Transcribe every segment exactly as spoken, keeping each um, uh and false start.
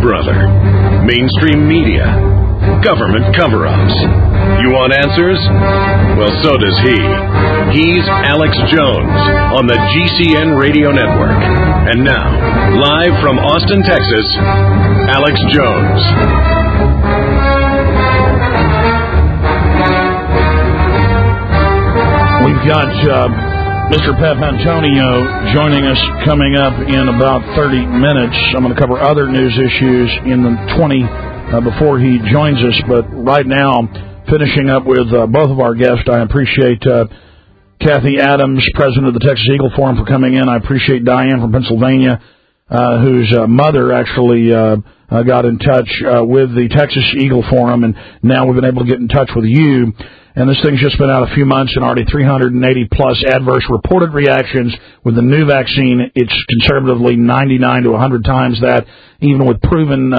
brother. Mainstream media. Government cover-ups. You want answers? Well, so does he. He's Alex Jones on the G C N Radio Network. And now, live from Austin, Texas, Alex Jones. We've got uh, Mister Pep Antonio joining us coming up in about thirty minutes. I'm going to cover other news issues in the twenty uh, before he joins us. But right now, finishing up with uh, both of our guests, I appreciate uh, Kathy Adams, president of the Texas Eagle Forum, for coming in. I appreciate Diane from Pennsylvania, uh, whose uh, mother actually uh, uh, got in touch uh, with the Texas Eagle Forum, and now we've been able to get in touch with you. And this thing's just been out a few months and already three hundred eighty plus adverse reported reactions with the new vaccine. It's conservatively ninety-nine to one hundred times that. Even with proven uh,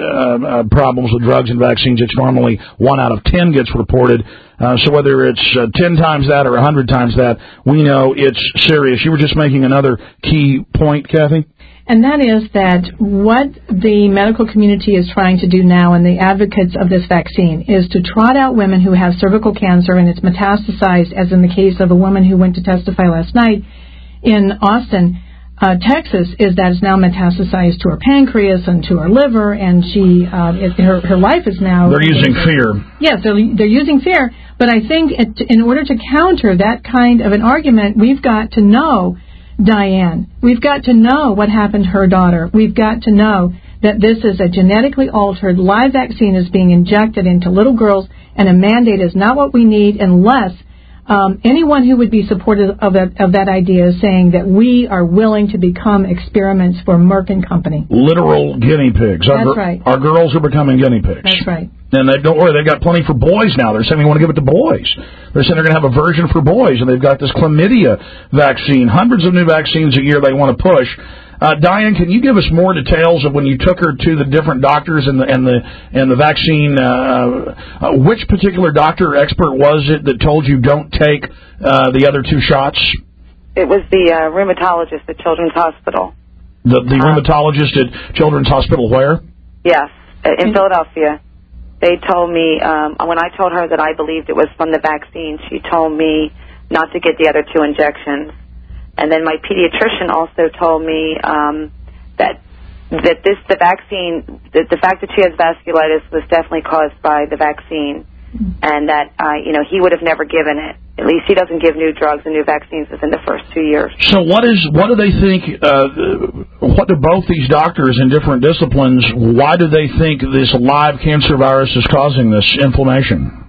uh, problems with drugs and vaccines, it's normally one out of ten gets reported. Uh, so whether it's uh, ten times that or one hundred times that, we know it's serious. You were just making another key point, Kathy? And that is that what the medical community is trying to do now, and the advocates of this vaccine, is to trot out women who have cervical cancer and it's metastasized, as in the case of a woman who went to testify last night in Austin, uh, Texas, is that it's now metastasized to her pancreas and to her liver, and she uh, it, her her life is now... They're using fear. Yes, they're, they're using fear, but I think it, in order to counter that kind of an argument, we've got to know... Diane, we've got to know what happened to her daughter. We've got to know that this is a genetically altered live vaccine is being injected into little girls, and a mandate is not what we need unless um, anyone who would be supportive of that, of that idea is saying that we are willing to become experiments for Merck and Company. Literal guinea pigs. Our, That's right. Our girls are becoming guinea pigs. That's right. And they, don't worry, they've got plenty for boys now. They're saying they want to give it to boys. They're saying they're going to have a version for boys, and they've got this chlamydia vaccine. Hundreds of new vaccines a year they want to push. Uh, Diane, can you give us more details of when you took her to the different doctors and the and the and the vaccine? Uh, uh, which particular doctor or expert was it that told you don't take uh, the other two shots? It was the uh, rheumatologist at Children's Hospital. The the um, rheumatologist at Children's Hospital where? Yes, in Philadelphia. They told me, um, when I told her that I believed it was from the vaccine, she told me not to get the other two injections. And then my pediatrician also told me um, that that this the vaccine, that the fact that she has vasculitis was definitely caused by the vaccine, and that uh, you know he would have never given it. At least he doesn't give new drugs and new vaccines within the first two years. So what is what do they think? Uh, what do both these doctors in different disciplines? Why do they think this live cancer virus is causing this inflammation?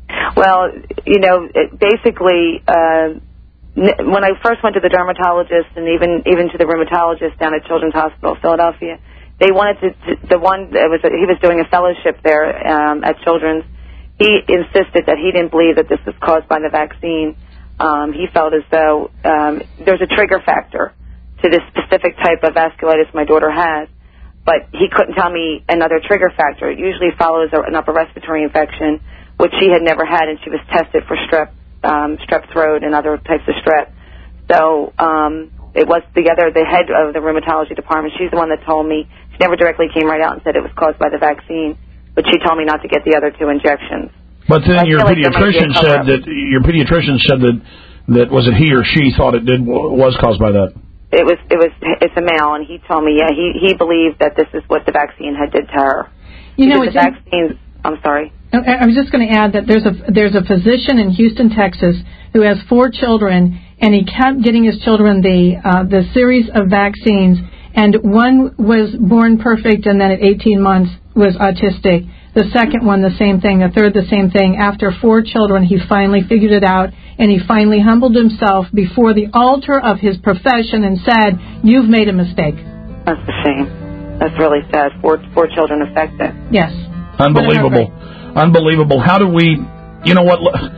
Well, you know, it basically. Uh, When I first went to the dermatologist and even even to the rheumatologist down at Children's Hospital, Philadelphia, they wanted to, to the one that was he was doing a fellowship there um, at Children's. He insisted that he didn't believe that this was caused by the vaccine. Um, he felt as though um, there's a trigger factor to this specific type of vasculitis my daughter has, but he couldn't tell me another trigger factor. It usually follows an upper respiratory infection, which she had never had, and she was tested for strep. Um, strep throat and other types of strep. So um, it was the other, the head of the rheumatology department. She's the one that told me. She never directly came right out and said it was caused by the vaccine, but she told me not to get the other two injections. But then I your like pediatrician said that your pediatrician said that that was it he or she thought it did was caused by that. It was it was it's a male, and he told me yeah he he believed that this is what the vaccine had did to her. You know, the vaccines. I'm sorry. I was just going to add that there's a there's a physician in Houston, Texas, who has four children, and he kept getting his children the uh, the series of vaccines, and one was born perfect, and then at eighteen months was autistic. The second one, the same thing. The third, the same thing. After four children, he finally figured it out, and he finally humbled himself before the altar of his profession and said, "You've made a mistake." That's a shame. That's really sad. Four four children affected. Yes. Unbelievable. Unbelievable. How do we, you know what,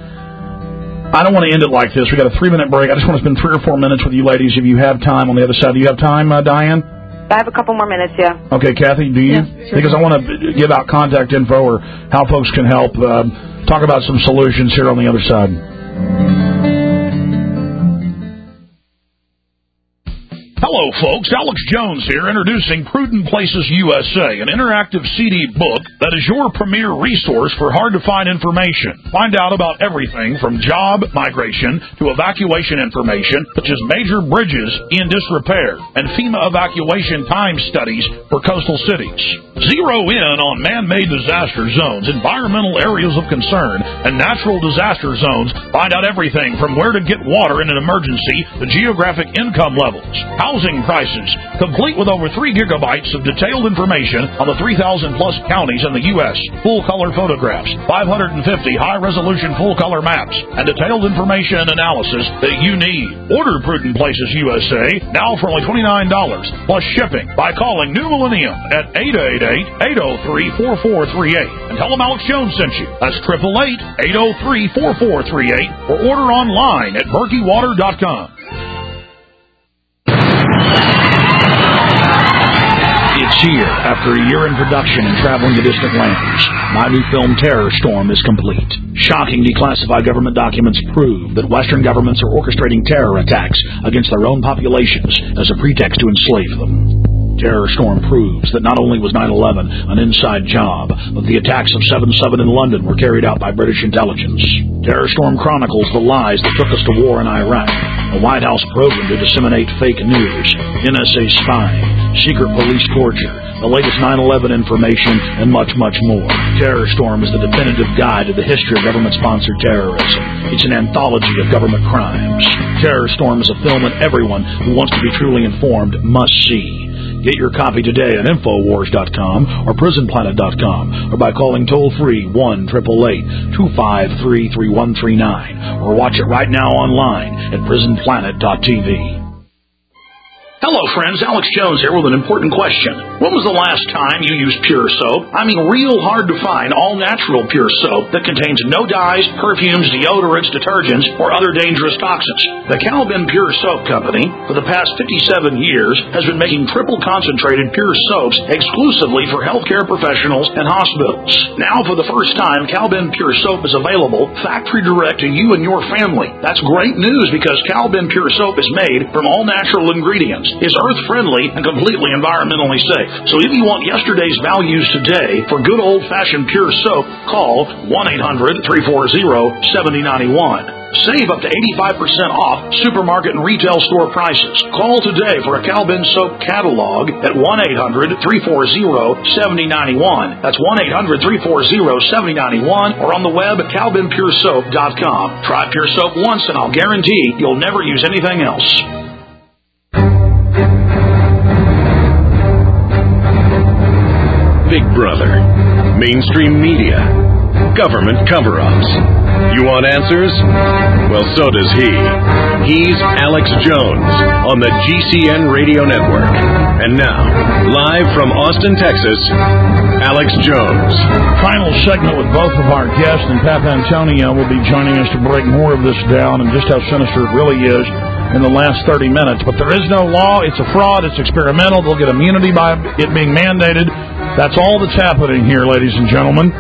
I don't want to end it like this. We've got a three-minute break. I just want to spend three or four minutes with you ladies if you have time on the other side. Do you have time, uh, Diane? I have a couple more minutes, yeah. Okay, Kathy, do you? Yes, sure. Because I want to give out contact info or how folks can help. Uh, talk about some solutions here on the other side. Hello, folks. Alex Jones here, introducing Prudent Places U S A, an interactive C D book that is your premier resource for hard-to-find information. Find out about everything from job migration to evacuation information, such as major bridges in disrepair and FEMA evacuation time studies for coastal cities. Zero in on man-made disaster zones, environmental areas of concern, and natural disaster zones. Find out everything from where to get water in an emergency to geographic income levels, housing prices, complete with over three gigabytes of detailed information on the three thousand plus counties in the U S, full-color photographs, five hundred fifty high-resolution full-color maps, and detailed information and analysis that you need. Order Prudent Places U S A now for only twenty-nine dollars plus shipping by calling New Millennium at eight eight eight, eight oh three, four four three eight and tell them Alex Jones sent you. That's eight eight eight, eight oh three, four four three eight or order online at berkey water dot com. It's here. After a year in production and traveling to distant lands, my new film Terror Storm is complete. Shocking declassified government documents prove that Western governments are orchestrating terror attacks against their own populations as a pretext to enslave them. Terror Storm proves that not only was nine eleven an inside job, but the attacks of seven seven in London were carried out by British intelligence. Terror Storm chronicles the lies that took us to war in Iraq, a White House program to disseminate fake news, N S A spying, secret police torture, the latest nine eleven information, and much, much more. Terror Storm is the definitive guide to the history of government-sponsored terrorism. It's an anthology of government crimes. Terror Storm is a film that everyone who wants to be truly informed must see. Get your copy today at infowars dot com or prison planet dot com or by calling toll-free one eight eight eight, two five three, three one three nine or watch it right now online at prison planet dot t v. Hello, friends. Alex Jones here with an important question. When was the last time you used Pure Soap? I mean, real hard to find all-natural Pure Soap that contains no dyes, perfumes, deodorants, detergents, or other dangerous toxins. The Calvin Pure Soap Company, for the past fifty-seven years, has been making triple-concentrated Pure Soaps exclusively for healthcare professionals and hospitals. Now, for the first time, Calvin Pure Soap is available factory direct to you and your family. That's great news because Calvin Pure Soap is made from all-natural ingredients, is earth-friendly, and completely environmentally safe. So if you want yesterday's values today for good old-fashioned Pure Soap, call one eight hundred, three four zero, seven zero nine one. Save up to eighty-five percent off supermarket and retail store prices. Call today for a Calvin Soap catalog at one eight hundred, three four zero, seven zero nine one. That's one eight hundred, three four zero, seven zero nine one or on the web at calvin pure soap dot com. Try Pure Soap once and I'll guarantee you'll never use anything else. Big Brother, mainstream media, government cover-ups. You want answers? Well, so does he. He's Alex Jones on the G C N Radio Network. And now, live from Austin, Texas, Alex Jones. Final segment with both of our guests, and Pep Antonio will be joining us to break more of this down and just how sinister it really is in the last thirty minutes. But there is no law. It's a fraud. It's experimental. They'll get immunity by it being mandated. That's all that's happening here, ladies and gentlemen,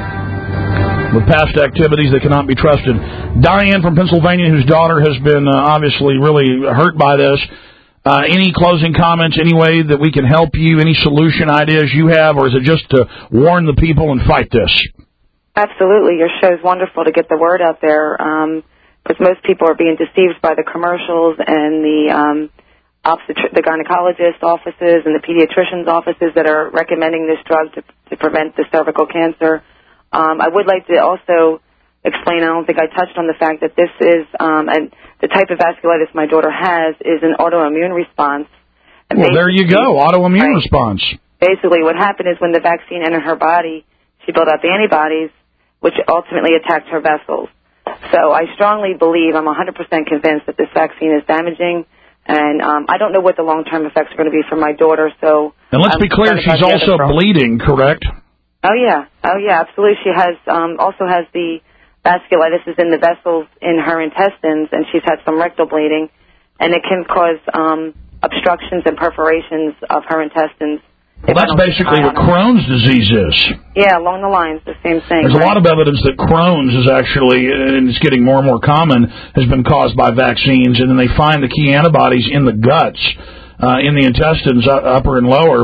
with past activities that cannot be trusted. Diane from Pennsylvania, whose daughter has been uh, obviously really hurt by this. Uh, any closing comments, any way that we can help you, any solution ideas you have, or is it just to warn the people and fight this? Absolutely. Your show is wonderful to get the word out there, because um, most people are being deceived by the commercials and the um, obstetri- the gynecologist offices and the pediatrician's offices that are recommending this drug to, to prevent the cervical cancer. Um, I would like to also explain, I don't think I touched on the fact that this is, um, and the type of vasculitis my daughter has is an autoimmune response. And well, there you go, autoimmune right, response. Basically, what happened is when the vaccine entered her body, she built up antibodies, which ultimately attacked her vessels. So I strongly believe, I'm one hundred percent convinced that this vaccine is damaging, and um, I don't know what the long-term effects are going to be for my daughter. So, and let's I'm be clear, she's also bleeding, correct? Oh, yeah. Oh, yeah, absolutely. She has um, also has the vasculitis is in the vessels in her intestines, and she's had some rectal bleeding, and it can cause um, obstructions and perforations of her intestines. Well, that's basically what Crohn's disease is. Yeah, along the lines, the same thing. There's right? a lot of evidence that Crohn's is actually, and it's getting more and more common, has been caused by vaccines, and then they find the key antibodies in the guts. uh, in the intestines, uh, upper and lower,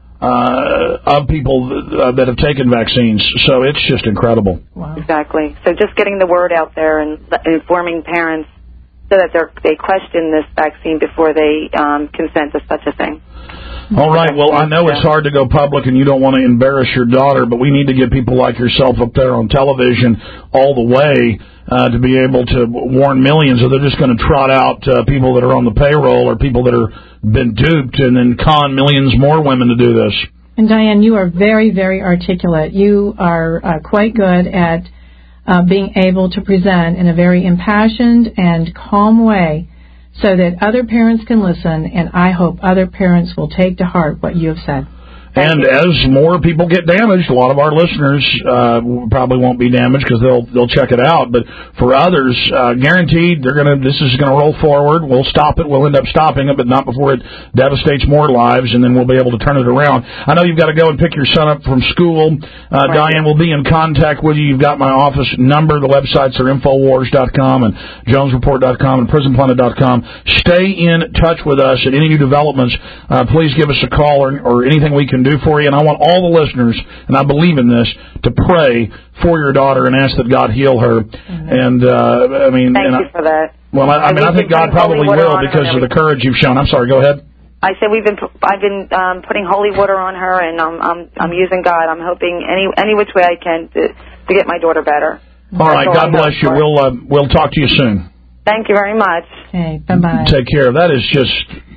uh, of people uh, that have taken vaccines. So it's just incredible. Wow. Exactly. So just getting the word out there and informing parents so that they're, they question this vaccine before they um, consent to such a thing. All right. Well, I know it's hard to go public and you don't want to embarrass your daughter, but we need to get people like yourself up there on television all the way uh, to be able to warn millions, or they're just going to trot out uh, people that are on the payroll or people that are been duped and then con millions more women to do this. And Diane, you are very, very articulate. You are uh, quite good at uh, being able to present in a very impassioned and calm way, so that other parents can listen, and I hope other parents will take to heart what you have said. And as more people get damaged, a lot of our listeners uh, probably won't be damaged because they'll they'll check it out. But for others, uh, guaranteed, they're gonna this is gonna roll forward. We'll stop it. We'll end up stopping it, but not before it devastates more lives, and then we'll be able to turn it around. I know you've got to go and pick your son up from school. Uh, right. Diane will be in contact with you. You've got my office number. The websites are infowars dot com and jones report dot com and prison planet dot com. Stay in touch with us at any new developments. Uh, please give us a call or, or anything we can do for you, and I want all the listeners, and I believe in this, to pray for your daughter and ask that God heal her. Mm-hmm. And uh, I mean, thank and you I, for that. Well, I, I mean, I think God probably will because of the courage you've shown. I'm sorry. Go ahead. I said we've been I've been um, putting holy water on her, and um, I'm I'm using God. I'm hoping any any which way I can to to get my daughter better. All right. God bless you. We'll uh, we'll talk to you soon. Thank you very much. Okay. Bye bye. Take care. That is just.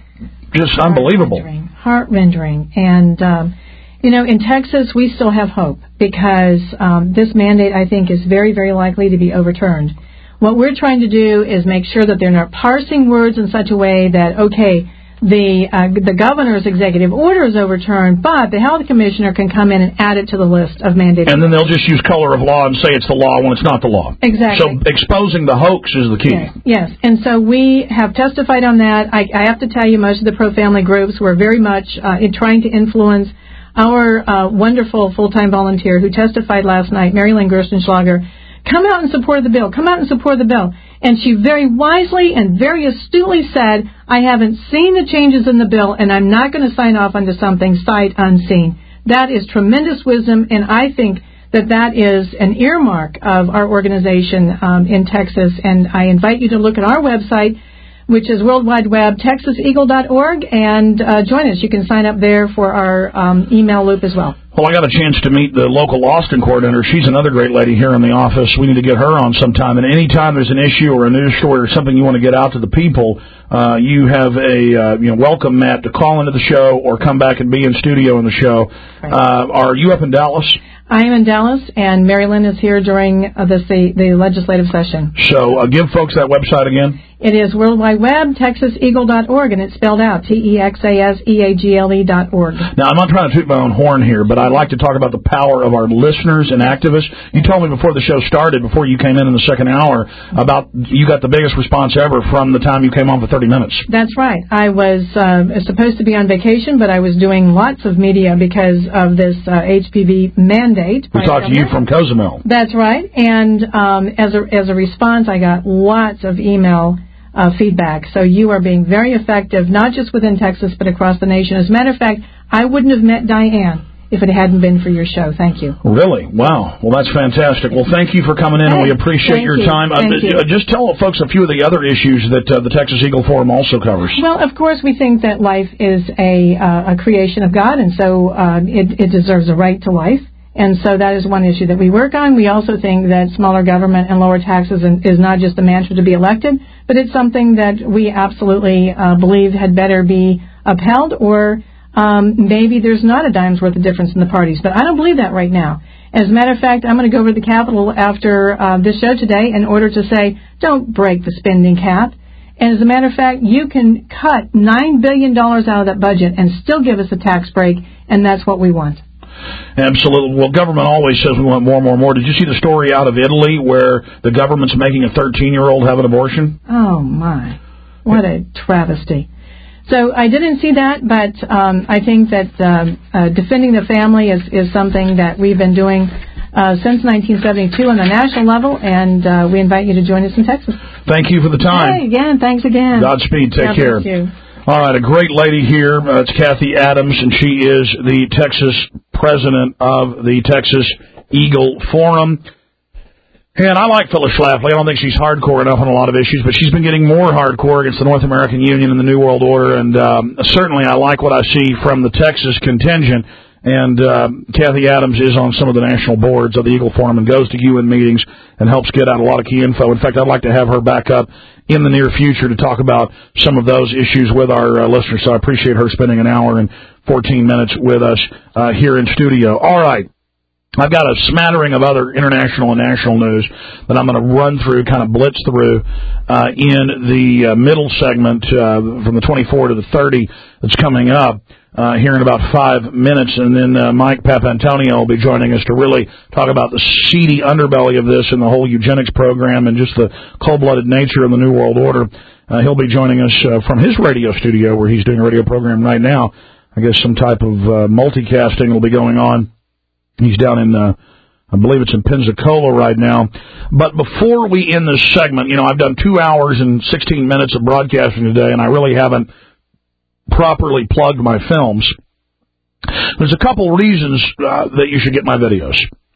Just unbelievable. Heart-rending. And, um, you know, in Texas, we still have hope because um, this mandate, I think, is very, very likely to be overturned. What we're trying to do is make sure that they're not parsing words in such a way that, okay, the uh, the governor's executive order is overturned, but the health commissioner can come in and add it to the list of mandated. And then they'll just use color of law and say it's the law when it's not the law. Exactly. So exposing the hoax is the key. Yes, yes. And so we have testified on that. I, I have to tell you, most of the pro-family groups were very much uh, in trying to influence our uh, wonderful full-time volunteer who testified last night, Mary Lynn Gerstenschlager. Come out and support the bill. Come out and support the bill. And she very wisely and very astutely said, I haven't seen the changes in the bill, and I'm not going to sign off onto something sight unseen. That is tremendous wisdom, and I think that that is an earmark of our organization um, in Texas. And I invite you to look at our website, which is World Wide Web, texas eagle dot org, and uh, join us. You can sign up there for our um, email loop as well. Well, I got a chance to meet the local Austin coordinator. She's another great lady here in the office. We need to get her on sometime. And anytime there's an issue or a news story or something you want to get out to the people, uh, you have a uh, you know welcome mat to call into the show or come back and be in studio in the show. Right. Uh, are you up in Dallas? I am in Dallas, and Mary Lynn is here during uh, this, the, the legislative session. So uh, give folks that website again. It is World Wide Web, texas eagle dot org, and it's spelled out, T E X A S E A G L E dot org. Now, I'm not trying to toot my own horn here, but I'd like to talk about the power of our listeners and activists. You told me before the show started, before you came in in the second hour, about you got the biggest response ever from the time you came on for thirty minutes. That's right. I was uh, supposed to be on vacation, but I was doing lots of media because of this uh, H P V mandate. We talked to you from Cozumel. That's right. And um, as a as a response, I got lots of email Uh, feedback. So you are being very effective, not just within Texas, but across the nation. As a matter of fact, I wouldn't have met Diane if it hadn't been for your show. Thank you. Really? Wow. Well, that's fantastic. Well, thank you for coming in, hey, and we appreciate your you. time. Thank uh, you. Just tell folks a few of the other issues that uh, the Texas Eagle Forum also covers. Well, of course, we think that life is a, uh, a creation of God, and so uh, it, it deserves a right to life. And so that is one issue that we work on. We also think that smaller government and lower taxes is not just a mantra to be elected, but it's something that we absolutely uh, believe had better be upheld, or um, maybe there's not a dime's worth of difference in the parties. But I don't believe that right now. As a matter of fact, I'm going to go over to the Capitol after uh, this show today in order to say, don't break the spending cap. And as a matter of fact, you can cut nine billion dollars out of that budget and still give us a tax break, and that's what we want. Absolutely. Well, government always says we want more, more, more. Did you see the story out of Italy where the government's making a thirteen-year-old have an abortion? Oh, my. What a travesty. So I didn't see that, but um, I think that um, uh, defending the family is, is something that we've been doing uh, since nineteen seventy-two on the national level, and uh, we invite you to join us in Texas. Thank you for the time. Hey, again, thanks again. Godspeed. Take God care. bless you. All right, a great lady here. Uh, it's Kathy Adams, and she is the Texas president of the Texas Eagle Forum. And I like Phyllis Schlafly. I don't think she's hardcore enough on a lot of issues, but she's been getting more hardcore against the North American Union and the New World Order. And um, certainly I like what I see from the Texas contingent. And uh, Kathy Adams is on some of the national boards of the Eagle Forum and goes to U N meetings and helps get out a lot of key info. In fact, I'd like to have her back up in the near future to talk about some of those issues with our uh, listeners. So I appreciate her spending an hour and fourteen minutes with us uh, here in studio. All right. I've got a smattering of other international and national news that I'm going to run through, kind of blitz through uh, in the uh, middle segment uh, from the twenty-four to the thirty that's coming up uh, here in about five minutes. And then uh, Mike Papantonio will be joining us to really talk about the seedy underbelly of this and the whole eugenics program and just the cold-blooded nature of the New World Order. Uh, he'll be joining us uh, from his radio studio where he's doing a radio program right now. I guess some type of uh, multicasting will be going on. He's down in, uh, I believe it's in Pensacola right now. But before we end this segment, you know, I've done two hours and sixteen minutes of broadcasting today, and I really haven't properly plugged my films. There's a couple reasons uh, that you should get my videos.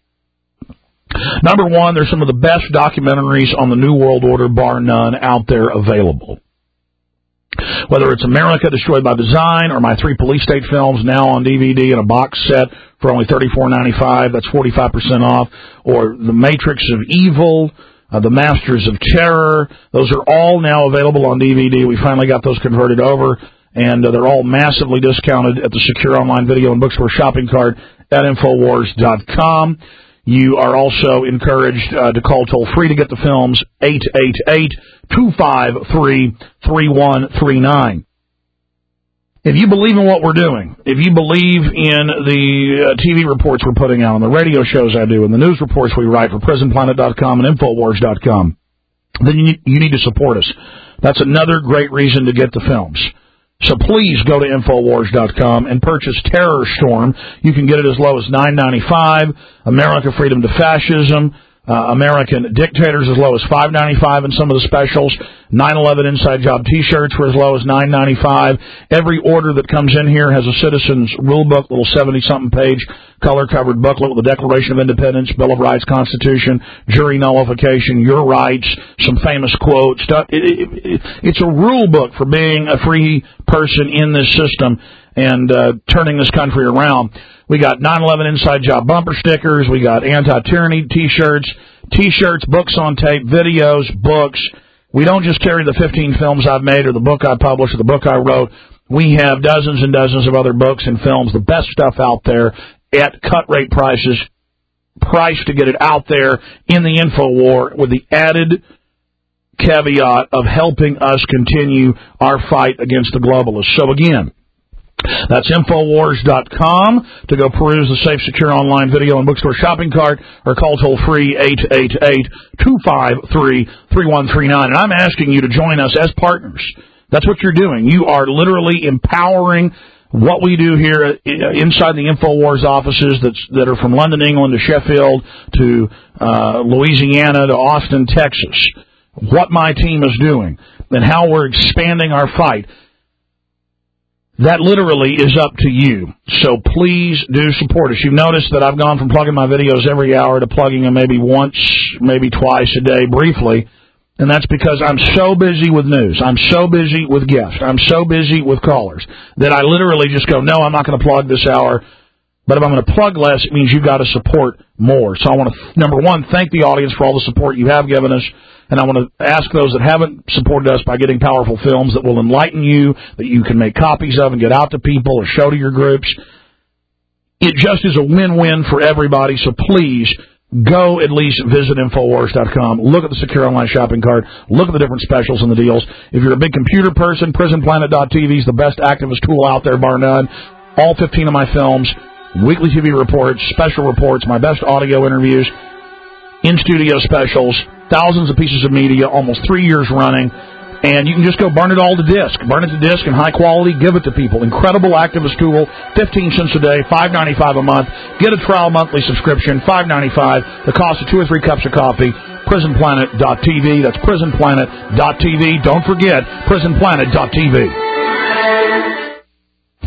Number one, there's some of the best documentaries on the New World Order, bar none, out there available. Whether it's America Destroyed by Design or my three police state films now on D V D in a box set for only thirty-four ninety-five, that's forty-five percent off, or The Matrix of Evil, uh, The Masters of Terror, those are all now available on D V D. We finally got those converted over, and uh, they're all massively discounted at the Secure Online Video and Bookstore shopping cart at Infowars dot com. You are also encouraged uh, to call toll-free to get the films, eight eight eight, two five three, three one three nine. If you believe in what we're doing, if you believe in the uh, T V reports we're putting out, and the radio shows I do, and the news reports we write for Prison Planet dot com and Infowars dot com, then you need, you need to support us. That's another great reason to get the films. So please go to Infowars dot com and purchase Terror Storm. You can get it as low as nine ninety-five. America Freedom to Fascism. Uh, American Dictators as low as five ninety-five in some of the specials. nine eleven Inside Job T-shirts for as low as nine ninety-five. Every order that comes in here has a Citizen's Rule Book, little seventy-something page color-covered booklet with the Declaration of Independence, Bill of Rights, Constitution, jury nullification, your rights, some famous quotes. It, it, it, it's a rule book for being a free person in this system and uh, turning this country around. We got nine eleven Inside Job bumper stickers. We got anti-tyranny T-shirts, T-shirts, books on tape, videos, books. We don't just carry the fifteen films I've made or the book I published or the book I wrote. We have dozens and dozens of other books and films, the best stuff out there at cut-rate prices, priced to get it out there in the InfoWar with the added caveat of helping us continue our fight against the globalists. So again, that's Infowars dot com to go peruse the safe, secure online video and bookstore shopping cart, or call toll-free eight eight eight, two five three, three one three nine. And I'm asking you to join us as partners. That's what you're doing. You are literally empowering what we do here inside the InfoWars offices that's, that are from London, England to Sheffield to uh, Louisiana to Austin, Texas. What my team is doing and how we're expanding our fight. That literally is up to you. So please do support us. You've noticed that I've gone from plugging my videos every hour to plugging them maybe once, maybe twice a day briefly. And that's because I'm so busy with news. I'm so busy with guests. I'm so busy with callers that I literally just go, no, I'm not going to plug this hour. But if I'm going to plug less, it means you've got to support more. So I want to, number one, thank the audience for all the support you have given us. And I want to ask those that haven't supported us by getting powerful films that will enlighten you, that you can make copies of and get out to people or show to your groups. It just is a win-win for everybody. So please go at least visit Infowars dot com. Look at the secure online shopping cart. Look at the different specials and the deals. If you're a big computer person, Prison Planet dot T V is the best activist tool out there, bar none. All fifteen of my films, weekly T V reports, special reports, my best audio interviews, in-studio specials, thousands of pieces of media, almost three years running. And you can just go burn it all to disk. Burn it to disk in high quality. Give it to people. Incredible activist tool. fifteen cents a day. five ninety-five a month. Get a trial monthly subscription. five ninety-five. The cost of two or three cups of coffee. Prison Planet dot T V. That's Prison Planet dot T V. Don't forget Prison Planet dot T V.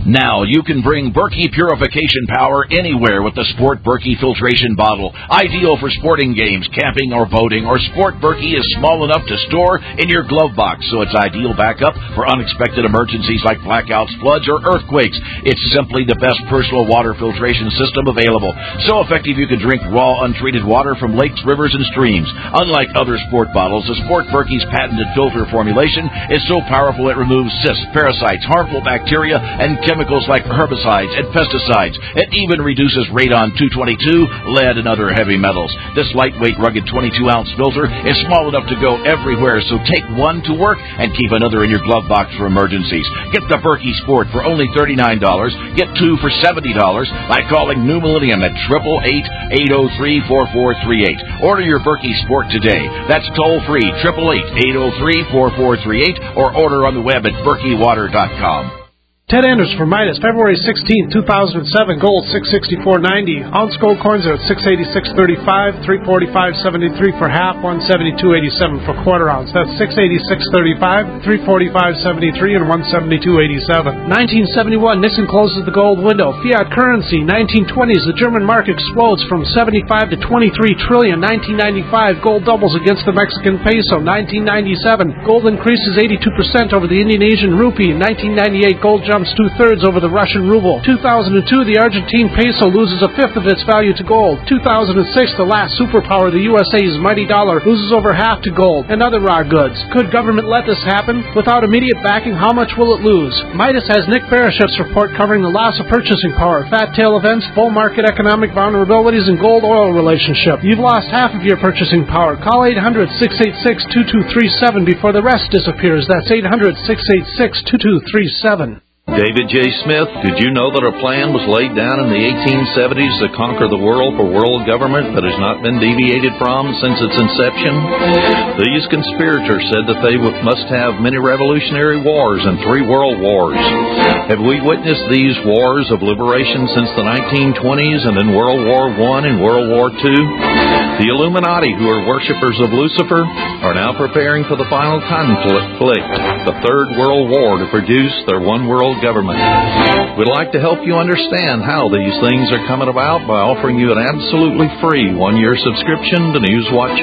Now you can bring Berkey purification power anywhere with the Sport Berkey filtration bottle. Ideal for sporting games, camping, or boating, or Sport Berkey is small enough to store in your glove box, so it's ideal backup for unexpected emergencies like blackouts, floods, or earthquakes. It's simply the best personal water filtration system available. So effective you can drink raw, untreated water from lakes, rivers, and streams. Unlike other sport bottles, the Sport Berkey's patented filter formulation is so powerful it removes cysts, parasites, harmful bacteria, and chemicals like herbicides and pesticides. It even reduces radon two twenty-two, lead, and other heavy metals. This lightweight, rugged twenty-two ounce filter is small enough to go everywhere, so take one to work and keep another in your glove box for emergencies. Get the Berkey Sport for only thirty-nine dollars. Get two for seventy dollars by calling New Millennium at eight eight eight, eight oh three, four four three eight. Order your Berkey Sport today. That's toll-free, eight eight eight, eight oh three, four four three eight, or order on the web at berkey water dot com. Ted Anders for Midas, February sixteenth, two thousand seven, gold six sixty-four ninety. Ounce gold coins are at six eighty-six thirty-five, three forty-five seventy-three for half, one seventy-two eighty-seven for quarter ounce. That's six eighty-six thirty-five, three forty-five seventy-three, and one seventy-two eighty-seven. nineteen seventy-one, Nixon closes the gold window. Fiat currency, nineteen twenties, the German mark explodes from seventy-five to twenty-three trillion. nineteen ninety-five, gold doubles against the Mexican peso. nineteen ninety-seven, gold increases eighty-two percent over the Indonesian rupee. nineteen ninety-eight, gold jumps two-thirds over the Russian ruble. two thousand two, the Argentine peso loses a fifth of its value to gold. two thousand six, the last superpower, the U S A's mighty dollar, loses over half to gold and other raw goods. Could government let this happen? Without immediate backing, how much will it lose? Midas has Nick Barashev's report covering the loss of purchasing power, fat tail events, bull market economic vulnerabilities, and gold-oil relationship. You've lost half of your purchasing power. Call eight hundred, six eight six, two two three seven before the rest disappears. That's eight hundred, six eight six, two two three seven. David J. Smith, did you know that a plan was laid down in the eighteen seventies to conquer the world for world government that has not been deviated from since its inception? These conspirators said that they must have many revolutionary wars and three world wars. Have we witnessed these wars of liberation since the nineteen twenties and then World War One and World War Two? The Illuminati, who are worshippers of Lucifer, are now preparing for the final conflict, the Third World War, to produce their one world government. We'd like to help you understand how these things are coming about by offering you an absolutely free one-year subscription to Newswatch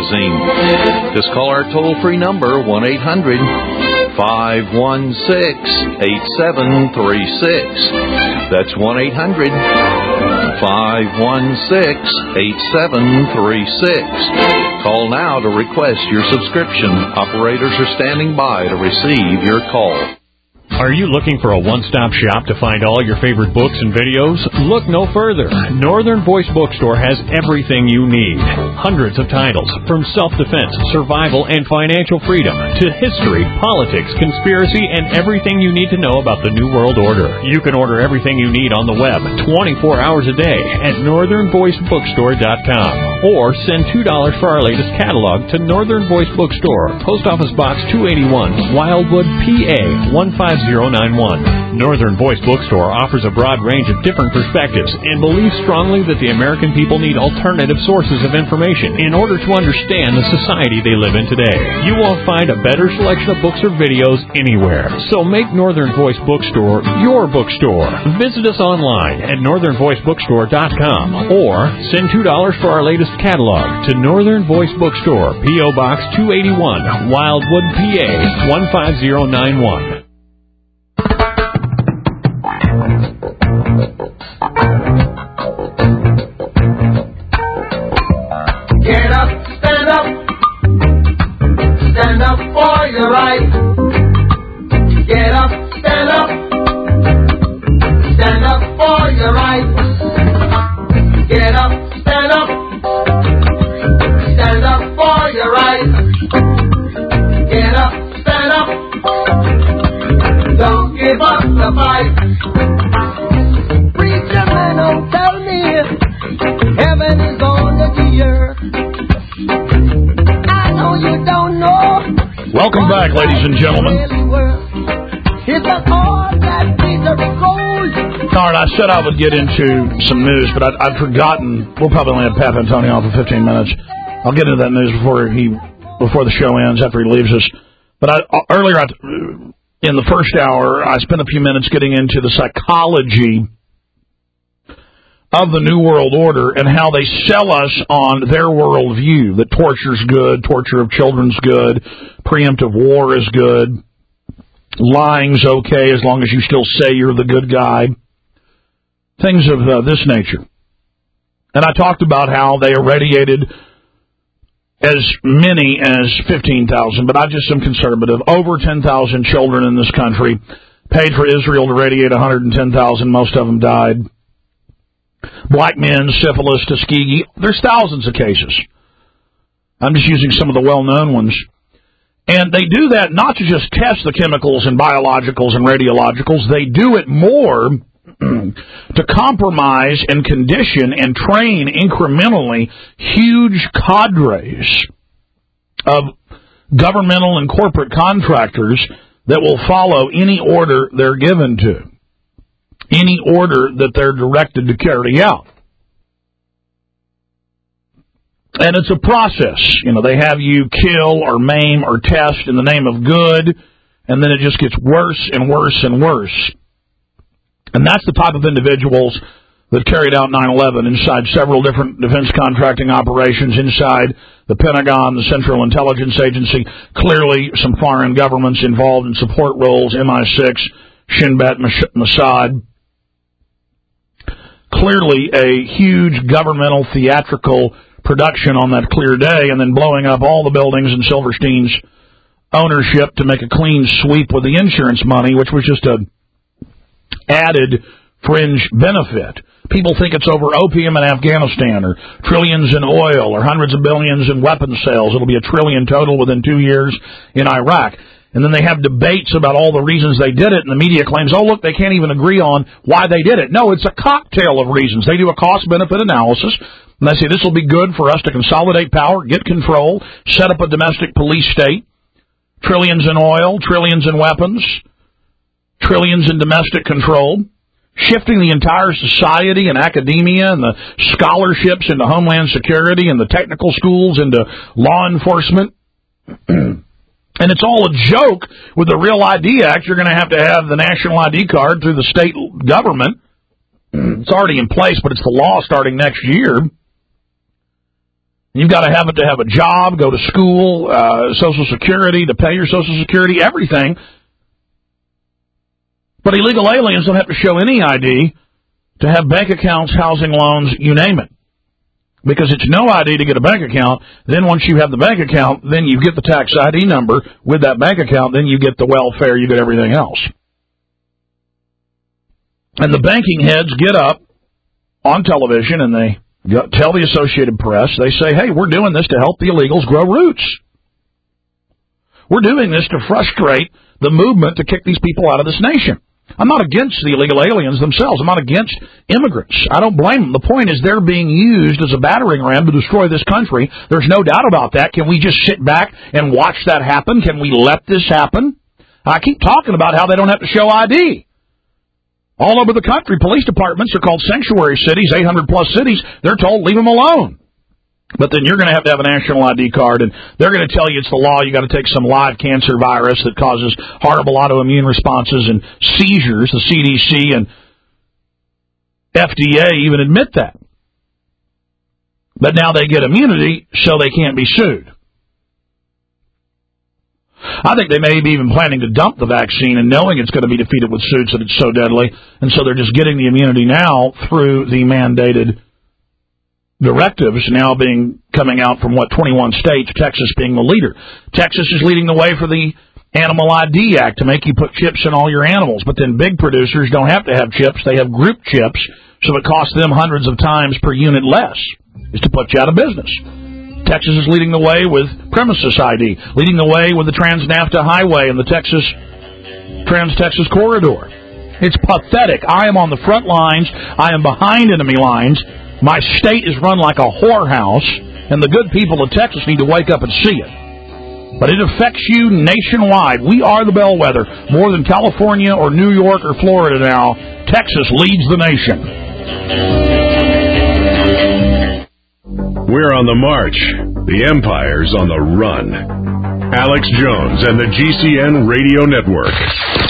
magazine. Just call our toll-free number, one eight hundred, five one six, eight seven three six. That's one eight hundred, five one six, eight seven three six. Call now to request your subscription. Operators are standing by to receive your call. Are you looking for a one-stop shop to find all your favorite books and videos? Look no further. Northern Voice Bookstore has everything you need. Hundreds of titles, from self-defense, survival, and financial freedom, to history, politics, conspiracy, and everything you need to know about the New World Order. You can order everything you need on the web twenty-four hours a day at northern voice bookstore dot com. Or send two dollars for our latest catalog to Northern Voice Bookstore, Post Office Box two eighty-one, Wildwood, P A one five zero nine one. Northern Voice Bookstore offers a broad range of different perspectives and believes strongly that the American people need alternative sources of information in order to understand the society they live in today. You won't find a better selection of books or videos anywhere. So make Northern Voice Bookstore your bookstore. Visit us online at northern voice bookstore dot com or send two dollars for our latest catalog to Northern Voice Bookstore, P O Box two eighty-one, Wildwood, P A one five zero nine one. Get up, stand up, stand up for your right. Get up, stand up, stand up for your right. Get up, stand up, stand up for your right. Get up, stand up, don't give up the fight. Preacher man, don't tell me heaven is under the earth. I know you don't know. Welcome back, ladies and gentlemen. It's a cause that Peter gold. All right, I said I would get into some news, but I'd, I'd forgotten. We'll probably only have Pat Antonio on for fifteen minutes. I'll get into that news before he before the show ends, after he leaves us. But I, earlier, I, in the first hour, I spent a few minutes getting into the psychology of the New World Order and how they sell us on their worldview, that torture's good, torture of children's good, preemptive war is good, lying's okay as long as you still say you're the good guy, things of uh, this nature. And I talked about how they irradiated as many as fifteen thousand, but I just am conservative. Over ten thousand children in this country, paid for Israel to radiate one hundred ten thousand. Most of them died. Black men, syphilis, Tuskegee. There's thousands of cases. I'm just using some of the well-known ones. And they do that not to just test the chemicals and biologicals and radiologicals. They do it more to compromise and condition and train incrementally huge cadres of governmental and corporate contractors that will follow any order they're given to, any order that they're directed to carry out. And it's a process. You know, they have you kill or maim or test in the name of good, and then it just gets worse and worse and worse. And that's the type of individuals that carried out nine eleven inside several different defense contracting operations, inside the Pentagon, the Central Intelligence Agency, clearly some foreign governments involved in support roles, M I six, Shin Bet, Mossad. Clearly a huge governmental theatrical production on that clear day, and then blowing up all the buildings in Silverstein's ownership to make a clean sweep with the insurance money, which was just a added fringe benefit. People think it's over opium in Afghanistan, or trillions in oil, or hundreds of billions in weapons sales. It'll be a trillion total within two years in Iraq. And then they have debates about all the reasons they did it, and the media claims, oh, look, they can't even agree on why they did it. No, it's a cocktail of reasons. They do a cost-benefit analysis, and they say this will be good for us to consolidate power, get control, set up a domestic police state, trillions in oil, trillions in weapons, trillions in domestic control, shifting the entire society and academia and the scholarships into Homeland Security and the technical schools into law enforcement. And it's all a joke with the Real I D Act. You're going to have to have the national I D card through the state government. It's already in place, but it's the law starting next year. You've got to have it to have a job, go to school, uh, Social Security, to pay your Social Security, everything. But illegal aliens don't have to show any I D to have bank accounts, housing loans, you name it. Because it's no I D to get a bank account. Then once you have the bank account, then you get the tax I D number with that bank account. Then you get the welfare, you get everything else. And the banking heads get up on television and they tell the Associated Press, they say, hey, we're doing this to help the illegals grow roots. We're doing this to frustrate the movement to kick these people out of this nation. I'm not against the illegal aliens themselves. I'm not against immigrants. I don't blame them. The point is they're being used as a battering ram to destroy this country. There's no doubt about that. Can we just sit back and watch that happen? Can we let this happen? I keep talking about how they don't have to show I D. All over the country, police departments are called sanctuary cities, eight hundred plus cities. They're told, leave them alone. But then you're going to have to have a national I D card, and they're going to tell you it's the law. You got to take some live cancer virus that causes horrible autoimmune responses and seizures. The C D C and F D A even admit that. But now they get immunity, so they can't be sued. I think they may be even planning to dump the vaccine and knowing it's going to be defeated with suits that it's so deadly, and so they're just getting the immunity now through the mandated directives now being coming out from, what, twenty-one states, Texas being the leader. Texas is leading the way for the Animal I D Act to make you put chips in all your animals. But then big producers don't have to have chips. They have group chips, so it costs them hundreds of times per unit less, is to put you out of business. Texas is leading the way with premises I D, leading the way with the Trans-NAFTA Highway and the Texas Trans-Texas Corridor. It's pathetic. I am on the front lines. I am behind enemy lines. My state is run like a whorehouse, and the good people of Texas need to wake up and see it. But it affects you nationwide. We are the bellwether. More than California or New York or Florida now, Texas leads the nation. We're on the march. The empire's on the run. Alex Jones and the G C N Radio Network.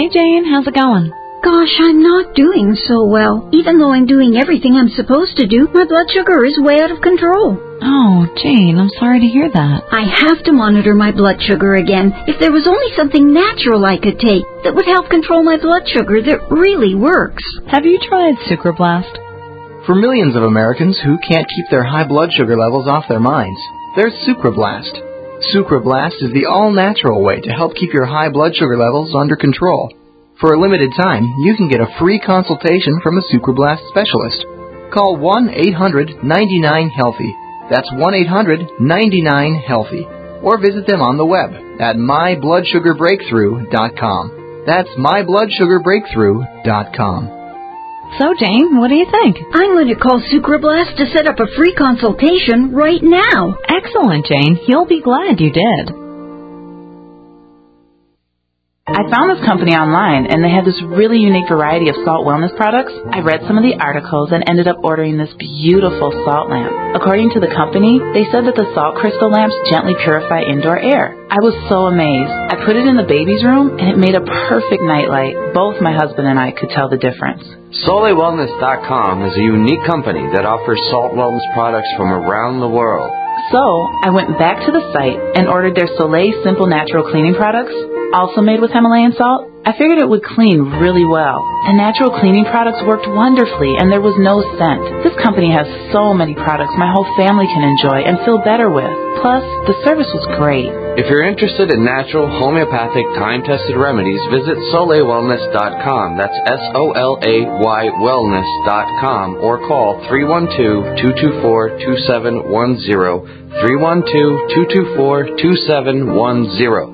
Hey, Jane, how's it going? Gosh, I'm not doing so well. Even though I'm doing everything I'm supposed to do, my blood sugar is way out of control. Oh, Jane, I'm sorry to hear that. I have to monitor my blood sugar again. If there was only something natural I could take that would help control my blood sugar that really works. Have you tried Sucroblast? For millions of Americans who can't keep their high blood sugar levels off their minds, there's Sucroblast. Sucroblast is the all-natural way to help keep your high blood sugar levels under control. For a limited time, you can get a free consultation from a Sucroblast specialist. Call one eight hundred nine nine healthy. That's one eight hundred nine nine healthy. Or visit them on the web at my blood sugar breakthrough dot com. That's my blood sugar breakthrough dot com. So, Jane, what do you think? I'm going to call Sucroblast to set up a free consultation right now. Excellent, Jane. You'll be glad you did. I found this company online, and they had this really unique variety of salt wellness products. I read some of the articles and ended up ordering this beautiful salt lamp. According to the company, they said that the salt crystal lamps gently purify indoor air. I was so amazed. I put it in the baby's room, and it made a perfect nightlight. Both my husband and I could tell the difference. Sole Wellness dot com is a unique company that offers salt wellness products from around the world. So, I went back to the site and ordered their Soleil Simple Natural Cleaning Products, also made with Himalayan salt. I figured it would clean really well. The natural cleaning products worked wonderfully, and there was no scent. This company has so many products my whole family can enjoy and feel better with. Plus, the service was great. If you're interested in natural, homeopathic, time-tested remedies, visit Sole Wellness dot com. That's S O L A Y Wellness dot com, or call three one two, two two four, two seven one zero, three one two, two two four, two seven one zero.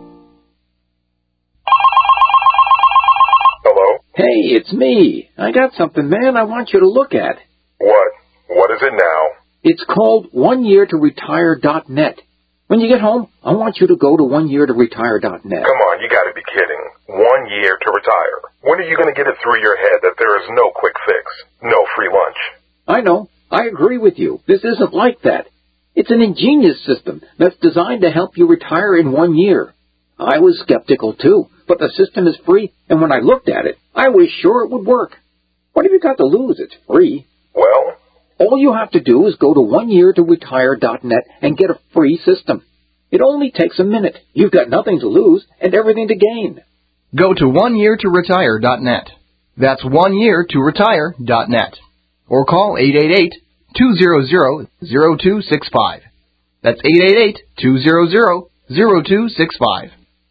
Hello? Hey, it's me. I got something, man, I want you to look at. What? What is it now? It's called one year to retire dot net. When you get home, I want you to go to one year to retire dot net. Come on, you gotta be kidding. One year to retire. When are you gonna get it through your head that there is no quick fix? No free lunch? I know. I agree with you. This isn't like that. It's an ingenious system that's designed to help you retire in one year. I was skeptical too, but the system is free, and when I looked at it, I was sure it would work. What have you got to lose? It's free. Well? All you have to do is go to one year to retire dot net and get a free system. It only takes a minute. You've got nothing to lose and everything to gain. Go to one year to retire dot net. That's one year to retire dot net. Or call eight eight eight, two hundred, zero two six five. That's eight eight eight, two hundred, zero two six five.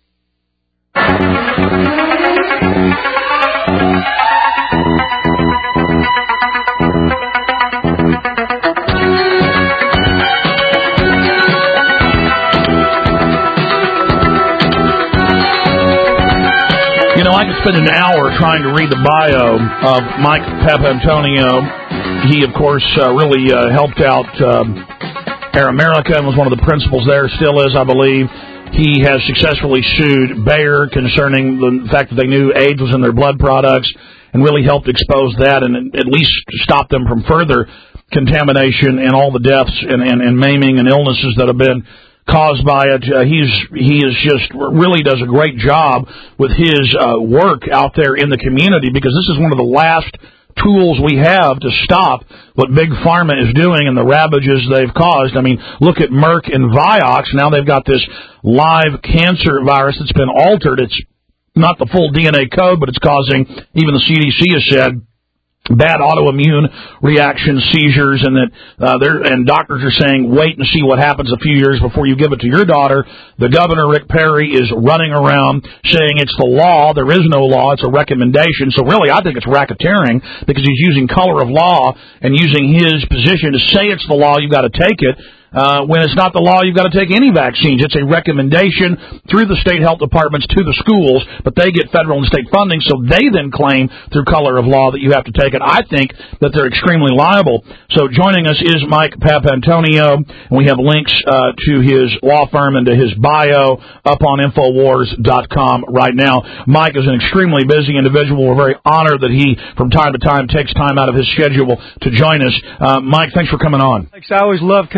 You know, I could spend an hour trying to read the bio of Mike Papantonio. He, of course, uh, really uh, helped out um, Air America and was one of the principals there, still is, I believe. He has successfully sued Bayer concerning the fact that they knew AIDS was in their blood products and really helped expose that and at least stop them from further contamination and all the deaths and, and, and maiming and illnesses that have been caused by it. Uh, he's he is just really does a great job with his uh, work out there in the community, because this is one of the last tools we have to stop what Big Pharma is doing and the ravages they've caused. I mean, look at Merck and Vioxx. Now they've got this live cancer virus that's been altered. It's not the full D N A code, but it's causing, even the C D C has said, bad autoimmune reaction, seizures, and that uh, they're and doctors are saying wait and see what happens a few years before you give it to your daughter. The governor, Rick Perry, is running around saying it's the law. There is no law. It's a recommendation. So really, I think it's racketeering, because he's using color of law and using his position to say it's the law. You've got to take it. Uh, when it's not the law, you've got to take any vaccines. It's a recommendation through the state health departments to the schools, but they get federal and state funding, so they then claim through color of law that you have to take it. I think that they're extremely liable. So joining us is Mike Papantonio, and we have links uh, to his law firm and to his bio up on Infowars dot com right now. Mike is an extremely busy individual. We're very honored that he, from time to time, takes time out of his schedule to join us. Uh, Mike, thanks for coming on. Thanks. I always love coming on your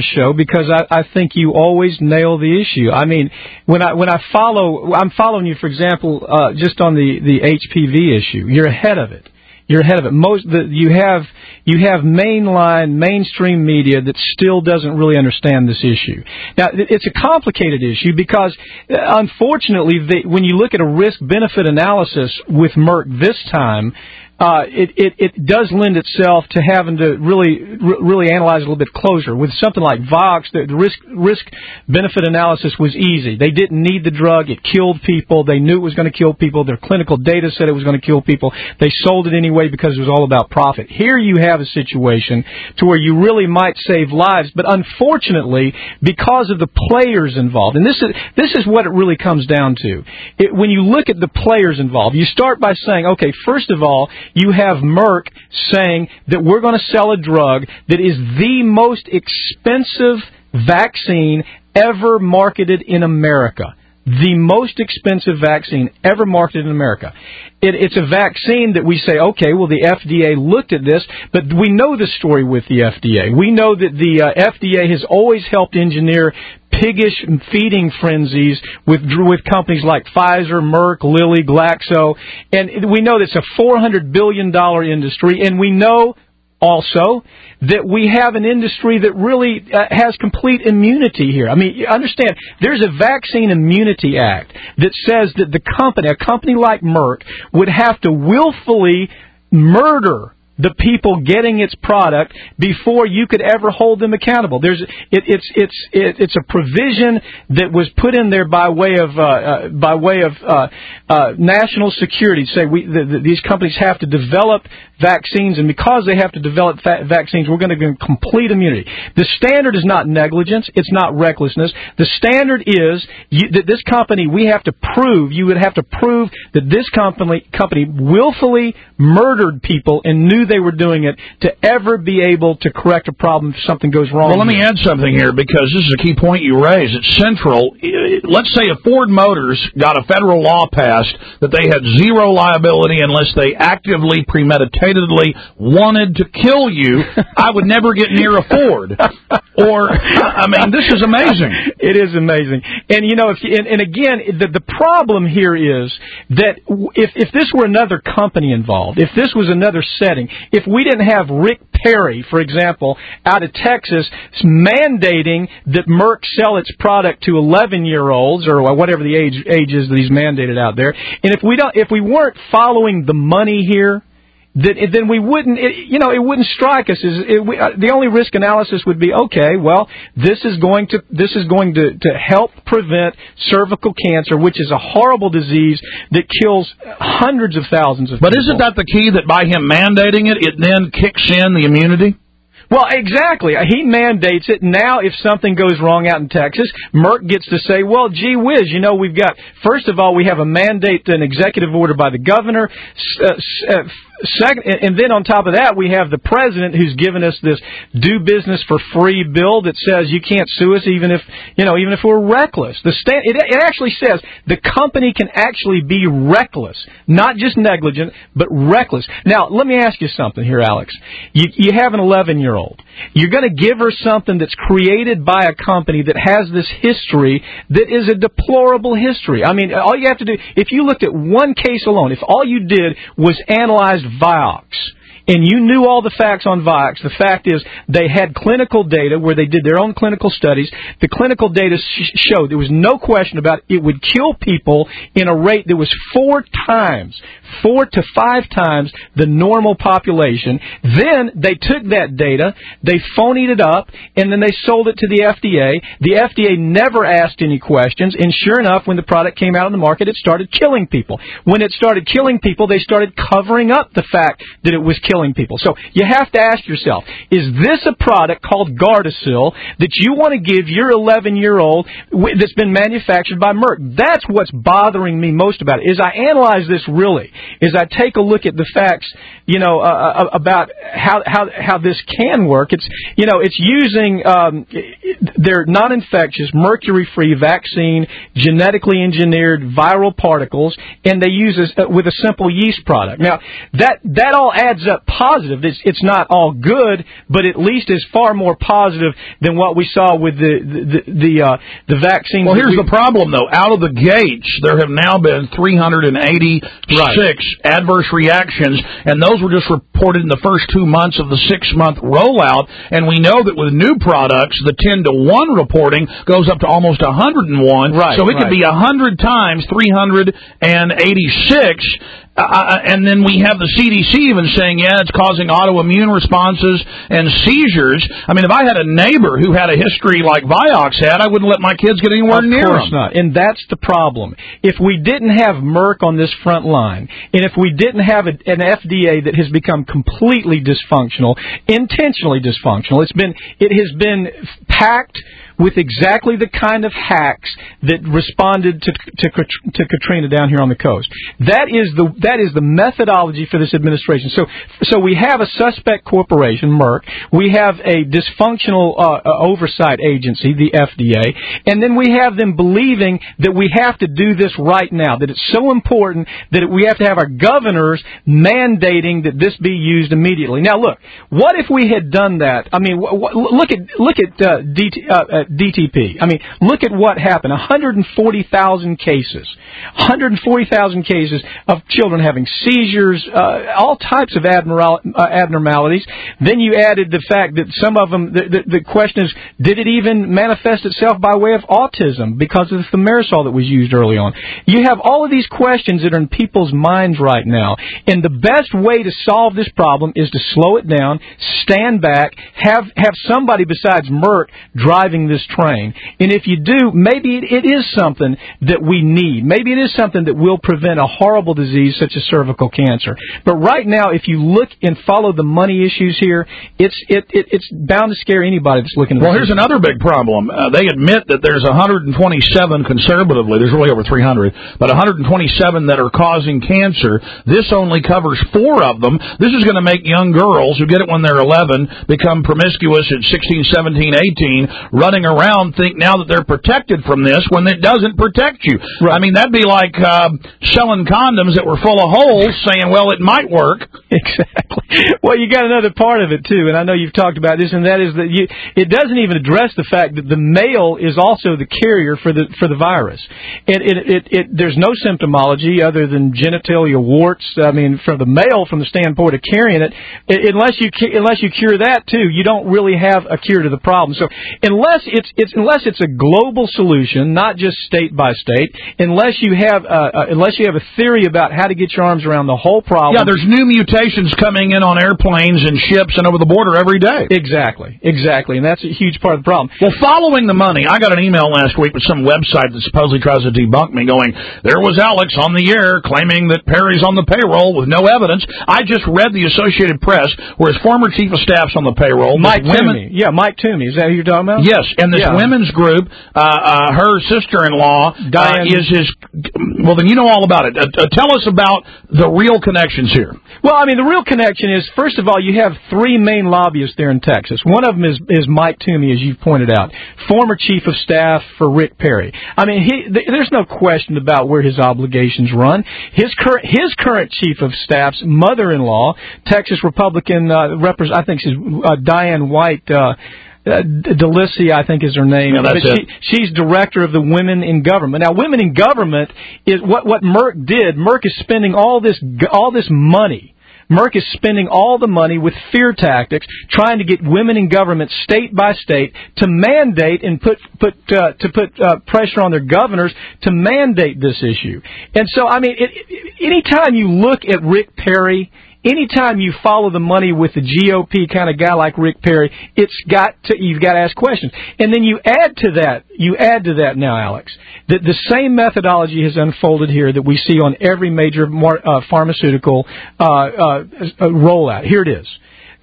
show because I, I think you always nail the issue. I mean, when I when I follow, I'm following you, for example, uh, just on the, the H P V issue. You're ahead of it. You're ahead of it. Most the, you have you have mainline mainstream media that still doesn't really understand this issue. Now, it's a complicated issue because, unfortunately, the, when you look at a risk-benefit analysis with Merck this time, Uh, it, it, it does lend itself to having to really, really analyze a little bit closer. With something like Vox, the risk, risk benefit analysis was easy. They didn't need the drug. It killed people. They knew it was going to kill people. Their clinical data said it was going to kill people. They sold it anyway because it was all about profit. Here you have a situation to where you really might save lives, but unfortunately, because of the players involved, and this is, this is what it really comes down to. It, when you look at the players involved, you start by saying, okay, first of all, you have Merck saying that we're going to sell a drug that is the most expensive vaccine ever marketed in America. The most expensive vaccine ever marketed in America. It, it's a vaccine that we say, okay, well, the F D A looked at this, but we know the story with the F D A. We know that the uh, F D A has always helped engineer piggish feeding frenzies with with companies like Pfizer, Merck, Lilly, Glaxo, and we know that it's a four hundred billion dollars industry, and we know also that we have an industry that really uh, has complete immunity here. I mean, you understand, there's a Vaccine Immunity Act that says that the company, a company like Merck, would have to willfully murder the people getting its product before you could ever hold them accountable. There's it, it's it's it, it's a provision that was put in there by way of uh, uh, by way of uh, uh, national security. Say we the, the, these companies have to develop vaccines, and because they have to develop fa- vaccines, we're going to get complete immunity. The standard is not negligence; it's not recklessness. The standard is you, that this company we have to prove. You would have to prove that this company company willfully murdered people and knew they were doing it to ever be able to correct a problem if something goes wrong. Well, let me add something here because this is a key point you raise. It's central. Let's say if Ford Motors got a federal law passed that they had zero liability unless they actively, premeditatedly wanted to kill you, I would never get near a Ford. Or, I mean, this is amazing. It is amazing. And, you know, if you, and, and again, the, the problem here is that if, if this were another company involved, if this was another setting, if we didn't have Rick Perry, for example, out of Texas, mandating that Merck sell its product to eleven-year-olds or whatever the age age is that he's mandated out there, and if we don't, if we weren't following the money here, that then we wouldn't, it, you know, it wouldn't strike us as it, we, uh, the only risk analysis would be, okay, well, this is going to this is going to, to help prevent cervical cancer, which is a horrible disease that kills hundreds of thousands of but people. But isn't that the key, that by him mandating it, it then kicks in the immunity? Well, exactly. He mandates it. Now, if something goes wrong out in Texas, Merck gets to say, well, gee whiz, you know, we've got, first of all, we have a mandate, an executive order by the governor. Uh, uh, second, and then on top of that, we have the president who's given us this do business for free bill that says you can't sue us even if, you know, even if we're reckless. The sta- it, it actually says the company can actually be reckless, not just negligent, but reckless. Now, let me ask you something here, Alex. You, you have an eleven-year-old. You're going to give her something that's created by a company that has this history that is a deplorable history. I mean, all you have to do, if you looked at one case alone, if all you did was analyze Vioxx, and you knew all the facts on Vioxx, the fact is they had clinical data where they did their own clinical studies. The clinical data sh- showed there was no question about it, it would kill people in a rate that was four times, four to five times the normal population. Then they took that data, they phonied it up, and then they sold it to the F D A. The F D A never asked any questions, and sure enough, when the product came out on the market, it started killing people. When it started killing people, they started covering up the fact that it was killing people. So you have to ask yourself, is this a product called Gardasil that you want to give your eleven-year-old that's been manufactured by Merck? That's what's bothering me most about it, is I analyze this really, is I take a look at the facts, you know, uh, about how, how, how this can work. It's, you know, it's using um, their non-infectious, mercury-free vaccine, genetically engineered viral particles, and they use this with a simple yeast product. Now, that, that all adds up positive. It's, it's not all good, but at least it's far more positive than what we saw with the the the, uh, the vaccines. Well, here's we, the problem, though. Out of the gates, there have now been three hundred eighty-six right. adverse reactions, and those were just reported in the first two months of the six-month rollout. And we know that with new products, the ten to one reporting goes up to almost one hundred one. Right, so it right. could be one hundred times three hundred eighty-six. Uh, and then we have the C D C even saying, yeah, it's causing autoimmune responses and seizures. I mean, if I had a neighbor who had a history like Vioxx had, I wouldn't let my kids get anywhere of near them. Of course not. And that's the problem. If we didn't have Merck on this front line, and if we didn't have a, an F D A that has become completely dysfunctional, intentionally dysfunctional, it's been, it has been packed with exactly the kind of hacks that responded to, to to Katrina down here on the coast. That is the that is the methodology for this administration. So so we have a suspect corporation, Merck. We have a dysfunctional uh, oversight agency, the F D A, and then we have them believing that we have to do this right now. That it's so important that we have to have our governors mandating that this be used immediately. Now, look, what if we had done that? I mean, w- w- look at look at uh, D T, uh, D T P. I mean, look at what happened. one hundred forty thousand cases. one hundred forty thousand cases of children having seizures, uh, all types of abnormal, uh, abnormalities. Then you added the fact that some of them, the, the, the question is, did it even manifest itself by way of autism because of the thimerosal that was used early on? You have all of these questions that are in people's minds right now. And the best way to solve this problem is to slow it down, stand back, have, have somebody besides Merck driving this train. And if you do, maybe it, it is something that we need. Maybe it is something that will prevent a horrible disease such as cervical cancer. But right now, if you look and follow the money issues here, it's it, it it's bound to scare anybody that's looking at Well, this. here's another big problem. Uh, they admit that there's one hundred twenty-seven conservatively, there's really over three hundred, but one hundred twenty-seven that are causing cancer. This only covers four of them. This is going to make young girls who get it when they're eleven become promiscuous at sixteen, seventeen, eighteen, running around, think now that they're protected from this when it doesn't protect you. Right. I mean, that'd be like uh, selling condoms that were full of holes, saying, well, it might work. Exactly. Well, you got another part of it, too, and I know you've talked about this, and that is that you, it doesn't even address the fact that the male is also the carrier for the for the virus. It, it, it, it, there's no symptomology other than genitalia warts. I mean, for the male, from the standpoint of carrying it, it unless you unless you cure that, too, you don't really have a cure to the problem. So unless it's it's unless it's a global solution, not just state by state, unless you have uh, uh, unless you have a theory about how to get your arms around the whole problem. Yeah, there's new mutations coming in on airplanes and ships and over the border every day. Exactly, exactly, and that's a huge part of the problem. Well, following the money, I got an email last week with some website that supposedly tries to debunk me, going, there was Alex on the air claiming that Perry's on the payroll with no evidence. I just read the Associated Press where his former chief of staff's on the payroll. Mike women, Toomey. Yeah, Mike Toomey. Is that who you're talking about? Yes, and this yeah. women's group, uh, uh, her sister-in-law Diane. Uh, is his, well, then you know all about it. Uh, uh, tell us about the real connections here. Well, I mean, the real connection is, first of all, you have three main lobbyists there in Texas. One of them is, is Mike Toomey, as you pointed out, former chief of staff for Rick Perry. I mean, he, th- there's no question about where his obligations run. His current his current chief of staff's mother-in-law, Texas Republican, uh, repre- I think she's uh, Diane White, uh, Uh, Delicia, I think is her name. Yeah, that's but it. She, she's director of the Women in Government. Now, Women in Government is what what Merck did. Merck is spending all this all this money. Merck is spending all the money with fear tactics, trying to get women in government, state by state, to mandate and put put uh, to put uh, pressure on their governors to mandate this issue. And so, I mean, it, it, anytime you look at Rick Perry. Anytime you follow the money with the G O P kind of guy like Rick Perry, it's got to, you've got to ask questions. And then you add to that, you add to that now, Alex, that the same methodology has unfolded here that we see on every major mar, uh, pharmaceutical uh, uh, rollout. Here it is.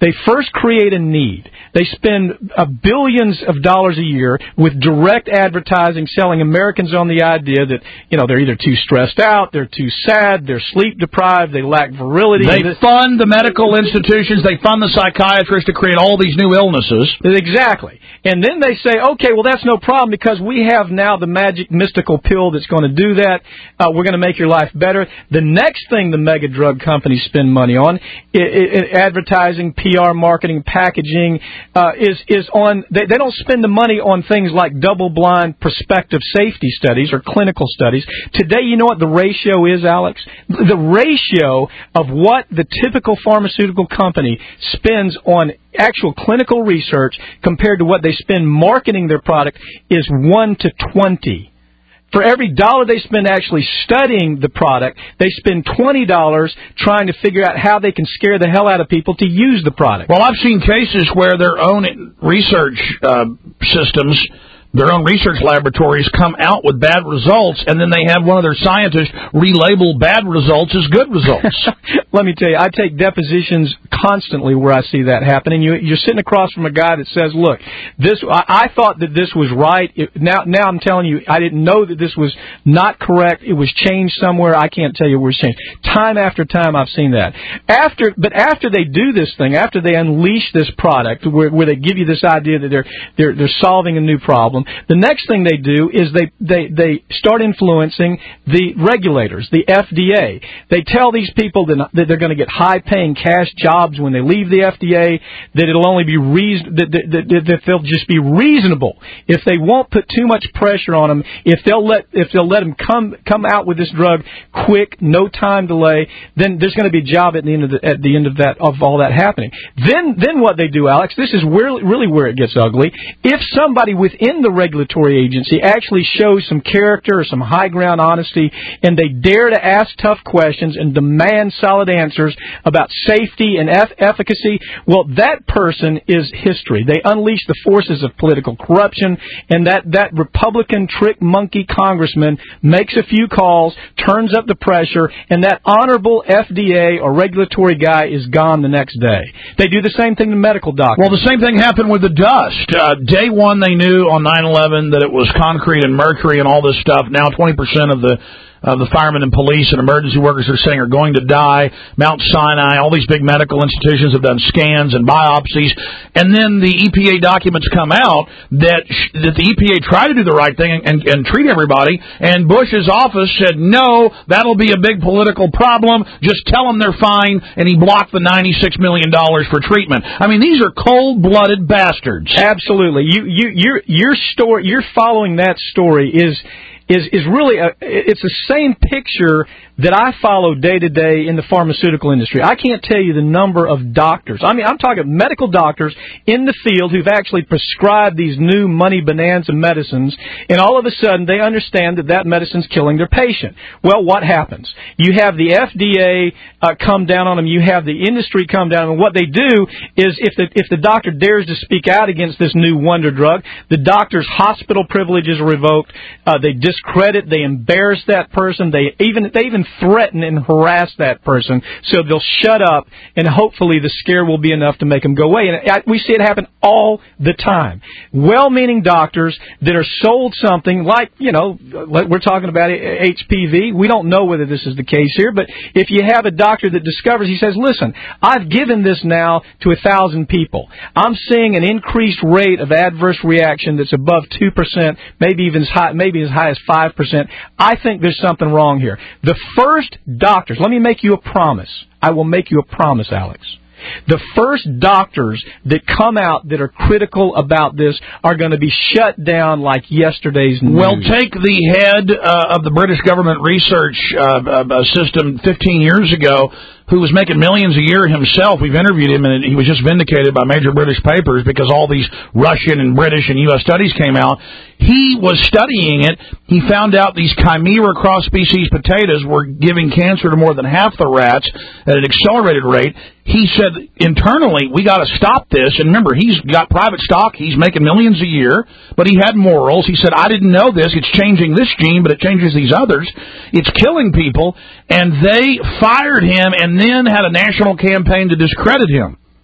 They first create a need. They spend uh, billions of dollars a year with direct advertising, selling Americans on the idea that, you know, they're either too stressed out, they're too sad, they're sleep deprived, they lack virility. They fund the medical institutions, they fund the psychiatrists to create all these new illnesses. Exactly. And then they say, okay, well, that's no problem because we have now the magic mystical pill that's going to do that. Uh, we're going to make your life better. The next thing the mega drug companies spend money on, I- I- advertising, P R, marketing, packaging, uh, is is on. They, they don't spend the money on things like double-blind prospective safety studies or clinical studies. Today, you know what the ratio is, Alex? The ratio of what the typical pharmaceutical company spends on actual clinical research compared to what they spend marketing their product is one to twenty. For every dollar they spend actually studying the product, they spend twenty dollars trying to figure out how they can scare the hell out of people to use the product. Well, I've seen cases where their own research uh, systems, their own research laboratories come out with bad results, and then they have one of their scientists relabel bad results as good results. Let me tell you, I take depositions constantly where I see that happen, and you, you're sitting across from a guy that says, look, this I, I thought that this was right. It, now, now I'm telling you, I didn't know that this was not correct. It was changed somewhere. I can't tell you where it's changed. Time after time I've seen that. After, But after they do this thing, after they unleash this product, where, where they give you this idea that they're, they're, they're solving a new problem, the next thing they do is they, they, they start influencing the regulators, the F D A. They tell these people that, that they're going to get high-paying cash jobs when they leave the F D A, that it'll only be reason, that, that, that, that they'll just be reasonable if they won't put too much pressure on them. If they'll let if they'll let them come come out with this drug quick, no time delay, then there's going to be a job at the end of the, at the end of that of all that happening. Then then what they do, Alex, this is where, really where it gets ugly. If somebody within the regulatory agency actually shows some character or some high ground honesty, and they dare to ask tough questions and demand solid answers about safety and eff- efficacy, well, that person is history. They unleash the forces of political corruption, and that, that Republican trick monkey congressman makes a few calls, turns up the pressure, and that honorable F D A or regulatory guy is gone the next day. They do the same thing to medical doctors. Well, the same thing happened with the dust. Uh, day one, they knew on nine eleven that it was concrete and mercury and all this stuff. Now twenty percent of the of the firemen and police and emergency workers are saying are going to die. Mount Sinai, all these big medical institutions have done scans and biopsies. And then the E P A documents come out that sh- that the E P A tried to do the right thing and, and, and treat everybody. And Bush's office said, no, that'll be a big political problem. Just tell them they're fine. And he blocked the ninety-six million dollars for treatment. I mean, these are cold-blooded bastards. Absolutely. You, you, your, your story, you're following that story is... is is really a, it's the same picture that I follow day to day in the pharmaceutical industry. I can't tell you the number of doctors. I mean, I'm talking medical doctors in the field who've actually prescribed these new money bonanza medicines, and all of a sudden they understand that that medicine's killing their patient. Well, what happens? You have the F D A uh, come down on them. You have the industry come down, and what they do is if the if the doctor dares to speak out against this new wonder drug, the doctor's hospital privileges are revoked. Uh, they discredit, they embarrass that person. They even they even threaten and harass that person, so they'll shut up, and hopefully the scare will be enough to make them go away. And I, we see it happen all the time. Well-meaning doctors that are sold something like, you know, we're talking about H P V. We don't know whether this is the case here, but if you have a doctor that discovers, he says, listen, I've given this now to a thousand people. I'm seeing an increased rate of adverse reaction that's above two percent, maybe even as high, maybe as high as five percent. I think there's something wrong here. The first doctors, let me make you a promise. I will make you a promise, Alex. The first doctors that come out that are critical about this are going to be shut down like yesterday's news. Well, take the head uh, of the British government research uh, uh, system fifteen years ago, who was making millions a year himself. We've interviewed him, and he was just vindicated by major British papers because all these Russian and British and U S studies came out. He was studying it. He found out these chimera cross-species potatoes were giving cancer to more than half the rats at an accelerated rate. He said, internally, we got to stop this. And remember, he's got private stock. He's making millions a year, but he had morals. He said, I didn't know this. It's changing this gene, but it changes these others. It's killing people. And they fired him and then had a national campaign to discredit him.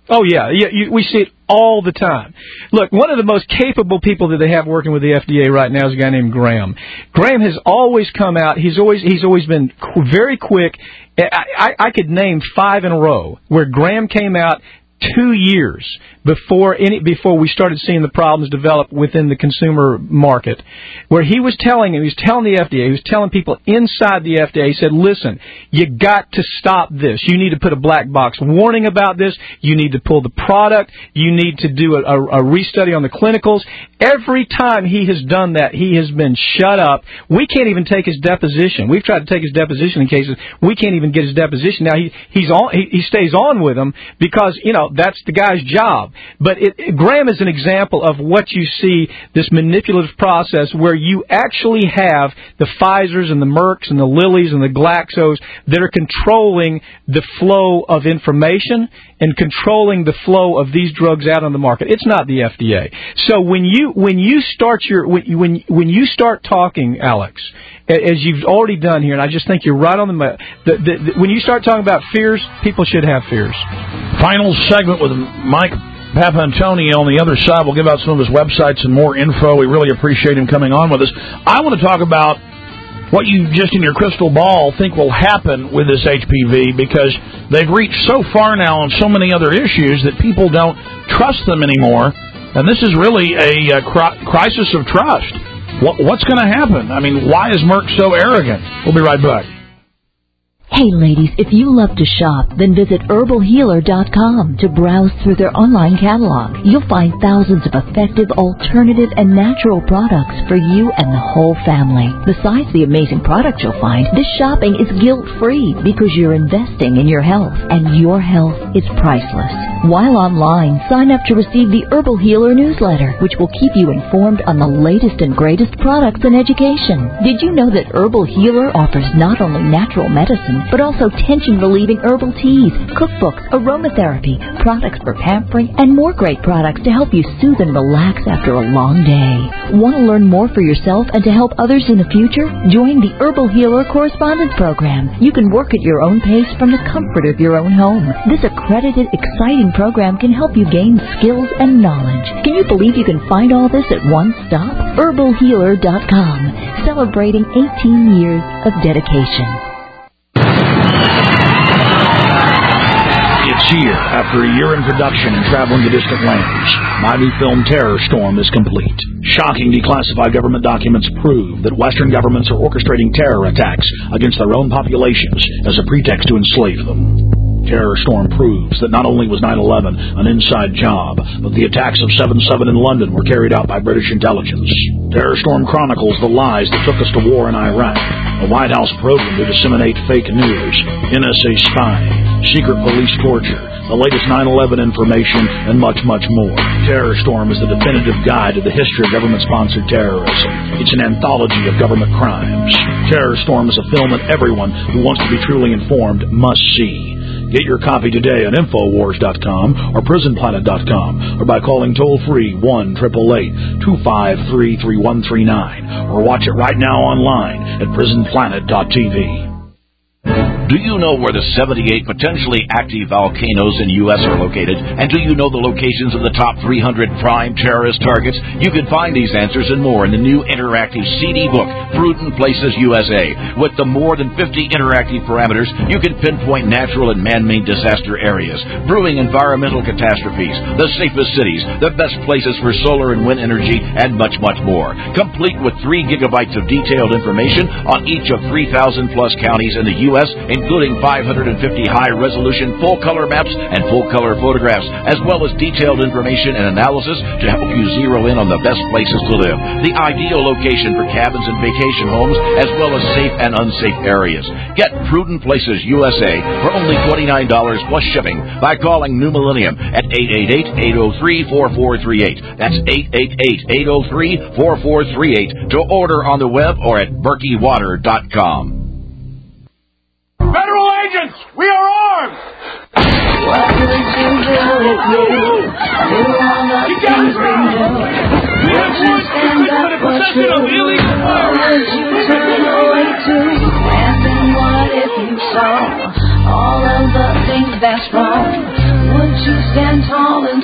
Oh, yeah. yeah you, we see it all the time. Look, one of the most capable people that they have working with the F D A right now is a guy named Graham. Graham has always come out. He's always he's always been qu- very quick. I, I, I could name five in a row where Graham came out two years before any before we started seeing the problems develop within the consumer market, where he was telling he was telling the F D A, he was telling people inside the F D A, he said, listen, you got to stop this. You need to put a black box warning about this. You need to pull the product. You need to do a, a, a restudy on the clinicals. Every time he has done that, he has been shut up. We can't even take his deposition. We've tried to take his deposition in cases. We can't even get his deposition. Now, he, he's on, he, he stays on with him because, you know, that's the guy's job. But it, it, Graham is an example of what you see, this manipulative process where you actually have the Pfizers and the Mercks and the Lillys and the Glaxos that are controlling the flow of information and controlling the flow of these drugs out on the market. It's not the F D A. So when you when you start your when when when you start talking, Alex, as you've already done here, and I just think you're right on the, the, the, the when you start talking about fears, people should have fears. Final segment with Mike Papantonio on the other side. We'll give out some of his websites and more info. We really appreciate him coming on with us. I want to talk about what you just in your crystal ball think will happen with this H P V, because they've reached so far now on so many other issues that people don't trust them anymore. And this is really a, a cri- crisis of trust. What, what's going to happen? I mean, why is Merck so arrogant? We'll be right back. Hey ladies, if you love to shop, then visit herbal healer dot com to browse through their online catalog. You'll find thousands of effective, alternative, and natural products for you and the whole family. Besides the amazing products you'll find, this shopping is guilt-free because you're investing in your health, and your health is priceless. While online, sign up to receive the Herbal Healer newsletter, which will keep you informed on the latest and greatest products and education. Did you know that Herbal Healer offers not only natural medicine, but also tension-relieving herbal teas, cookbooks, aromatherapy, products for pampering, and more great products to help you soothe and relax after a long day. Want to learn more for yourself and to help others in the future? Join the Herbal Healer Correspondence Program. You can work at your own pace from the comfort of your own home. This accredited, exciting program can help you gain skills and knowledge. Can you believe you can find all this at one stop? herbal healer dot com, celebrating eighteen years of dedication. It's here. After a year in production and traveling to distant lands, my new film Terror Storm is complete. Shocking declassified government documents prove that Western governments are orchestrating terror attacks against their own populations as a pretext to enslave them. Terror Storm proves that not only was nine eleven an inside job, but the attacks of seven seven in London were carried out by British intelligence. Terror Storm chronicles the lies that took us to war in Iraq, a White House program to disseminate fake news, N S A spying, secret police torture, the latest nine eleven information, and much, much more. Terror Storm is the definitive guide to the history of government-sponsored terrorism. It's an anthology of government crimes. Terror Storm is a film that everyone who wants to be truly informed must see. Get your copy today at infowars dot com or prison planet dot com, or by calling toll-free one eight eight eight, two five three, three one three nine, or watch it right now online at prison planet dot t v. Do you know where the seventy-eight potentially active volcanoes in U S are located? And do you know the locations of the top three hundred prime terrorist targets? You can find these answers and more in the new interactive C D book, Prudent Places U S A. With the more than fifty interactive parameters, you can pinpoint natural and man-made disaster areas, brewing environmental catastrophes, the safest cities, the best places for solar and wind energy, and much, much more. Complete with three gigabytes of detailed information on each of three thousand plus counties in the U S, including five hundred fifty high-resolution full-color maps and full-color photographs, as well as detailed information and analysis to help you zero in on the best places to live, the ideal location for cabins and vacation homes, as well as safe and unsafe areas. Get Prudent Places U S A for only twenty-nine dollars plus shipping by calling New Millennium at eight eight eight, eight oh three, four four three eight. That's eight eight eight, eight oh three, four four three eight to order on the web or at berkey water dot com. Federal agents, we are armed! What did you do with me? You are not thinking would you stand up for truth? Or would you turn away too? And then what if you saw all of the things that's wrong? Would you stand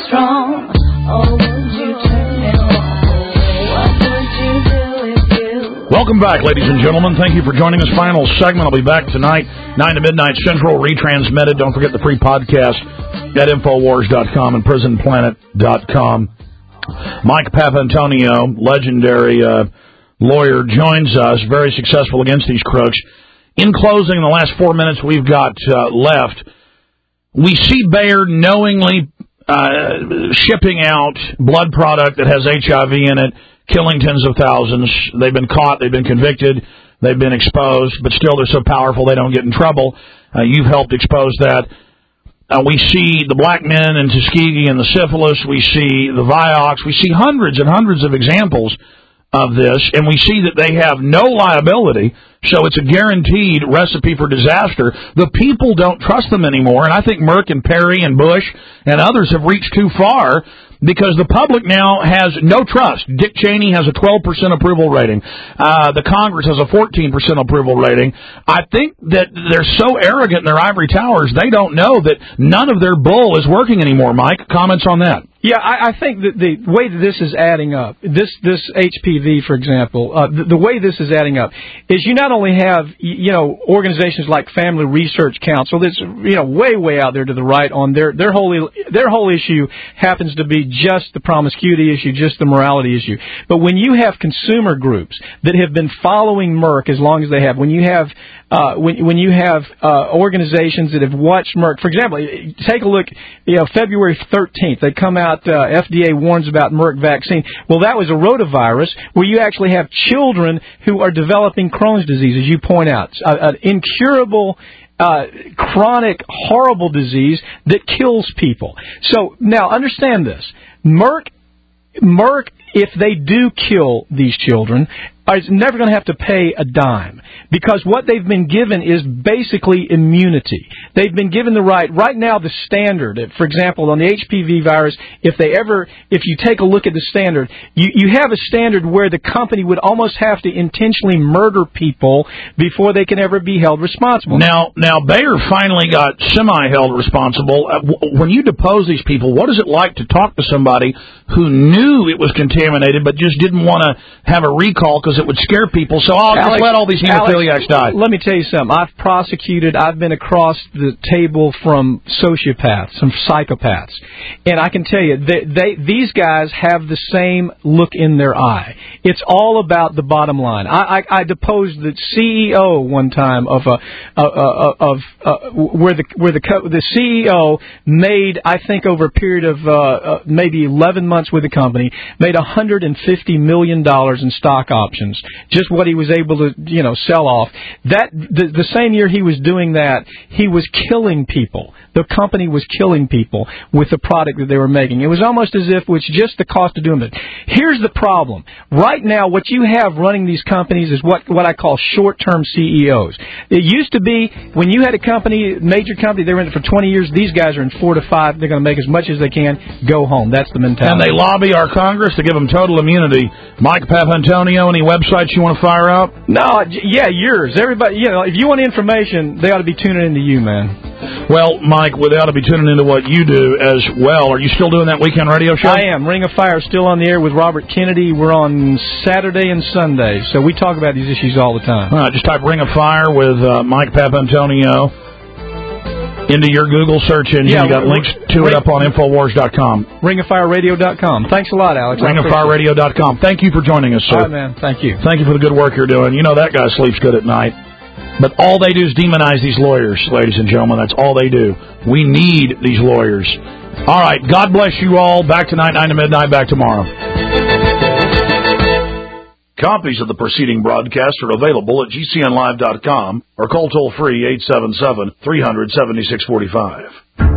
strong? Or would you turn and walk away? What would you do if you... Welcome back, ladies and gentlemen. Thank you for joining us. Final segment. I'll be back tonight, nine to midnight Central, retransmitted. Don't forget the free podcast at Infowars dot com and Prison Planet dot com. Mike Papantonio, legendary uh, lawyer, joins us, very successful against these crooks. In closing, in the last four minutes we've got uh, left, we see Bayer knowingly uh, shipping out blood product that has H I V in it, killing tens of thousands. They've been caught, they've been convicted, they've been exposed, but still they're so powerful they don't get in trouble. Uh, you've helped expose that. Uh, we see the black men in Tuskegee and the syphilis. We see the Vioxx. We see hundreds and hundreds of examples of this, and we see that they have no liability, so it's a guaranteed recipe for disaster. The people don't trust them anymore, and I think Merck and Perry and Bush and others have reached too far because the public now has no trust. Dick Cheney has a twelve percent approval rating. Uh, the Congress has a fourteen percent approval rating. I think that they're so arrogant in their ivory towers, they don't know that none of their bull is working anymore. Mike, comments on that? Yeah, I, I think that the way that this is adding up, this this H P V, for example, uh, the, the way this is adding up is you not only have, you know, organizations like Family Research Council that's, you know, way, way out there to the right on their, their whole, their whole issue happens to be just the promiscuity issue, just the morality issue. But when you have consumer groups that have been following Merck as long as they have, when you have Uh, when, when you have uh, organizations that have watched Merck, for example, take a look, you know, February thirteenth, they come out, uh, F D A warns about Merck vaccine. Well, that was a rotavirus where you actually have children who are developing Crohn's disease, as you point out, an incurable Uh, chronic, horrible disease that kills people. So, now, understand this. Merck, Merck, if they do kill these children, is never going to have to pay a dime because what they've been given is basically immunity. They've been given the right, right now the standard, for example, on the H P V virus, if they ever, if you take a look at the standard, you, you have a standard where the company would almost have to intentionally murder people before they can ever be held responsible. Now, now Bayer finally got semi-held responsible. Uh, w- when you depose these people, what is it like to talk to somebody who knew it was contaminated but just didn't want to have a recall because it would scare people, so I'll Alex, just let all these hemophiliacs die? Let me tell you something. I've prosecuted, I've been across the table from sociopaths, from psychopaths, and I can tell you, they, they, these guys have the same look in their eye. It's all about the bottom line. I, I, I deposed the C E O one time of a, uh, uh, of uh, where the where the the C E O made, I think, over a period of uh, uh, maybe eleven months with the company, made one hundred fifty million dollars in stock options. Just what he was able to, you know, sell off. That the, the same year he was doing that, he was killing people. The company was killing people with the product that they were making. It was almost as if it was just the cost of doing it. Here's the problem. Right now, what you have running these companies is what, what I call short-term C E Os. It used to be when you had a company, major company, they were in it for twenty years. These guys are in four to five. They're going to make as much as they can, go home. That's the mentality. And they lobby our Congress to give them total immunity. Mike Papantonio, any websites you want to fire out? No, yeah, yours. Everybody, you know, if you want information, they ought to be tuning into you, man. Well, Mike, we ought to be tuning into what you do as well. Are you still doing that weekend radio show? I am. Ring of Fire is still on the air with Robert Kennedy. We're on Saturday and Sunday, so we talk about these issues all the time. All right, just type Ring of Fire with uh, Mike Papantonio into your Google search engine. Yeah, you got links to ring, it up on Infowars dot com. ring of fire radio dot com. Thanks a lot, Alex. ring of fire radio dot com. Thank you for joining us, sir. All right, man. Thank you. Thank you for the good work you're doing. You know that guy sleeps good at night. But all they do is demonize these lawyers, ladies and gentlemen. That's all they do. We need these lawyers. All right. God bless you all. Back tonight, nine to midnight. Back tomorrow. Copies of the preceding broadcast are available at G C N live dot com or call toll-free eight seven seven, three hundred, seventy-six forty-five.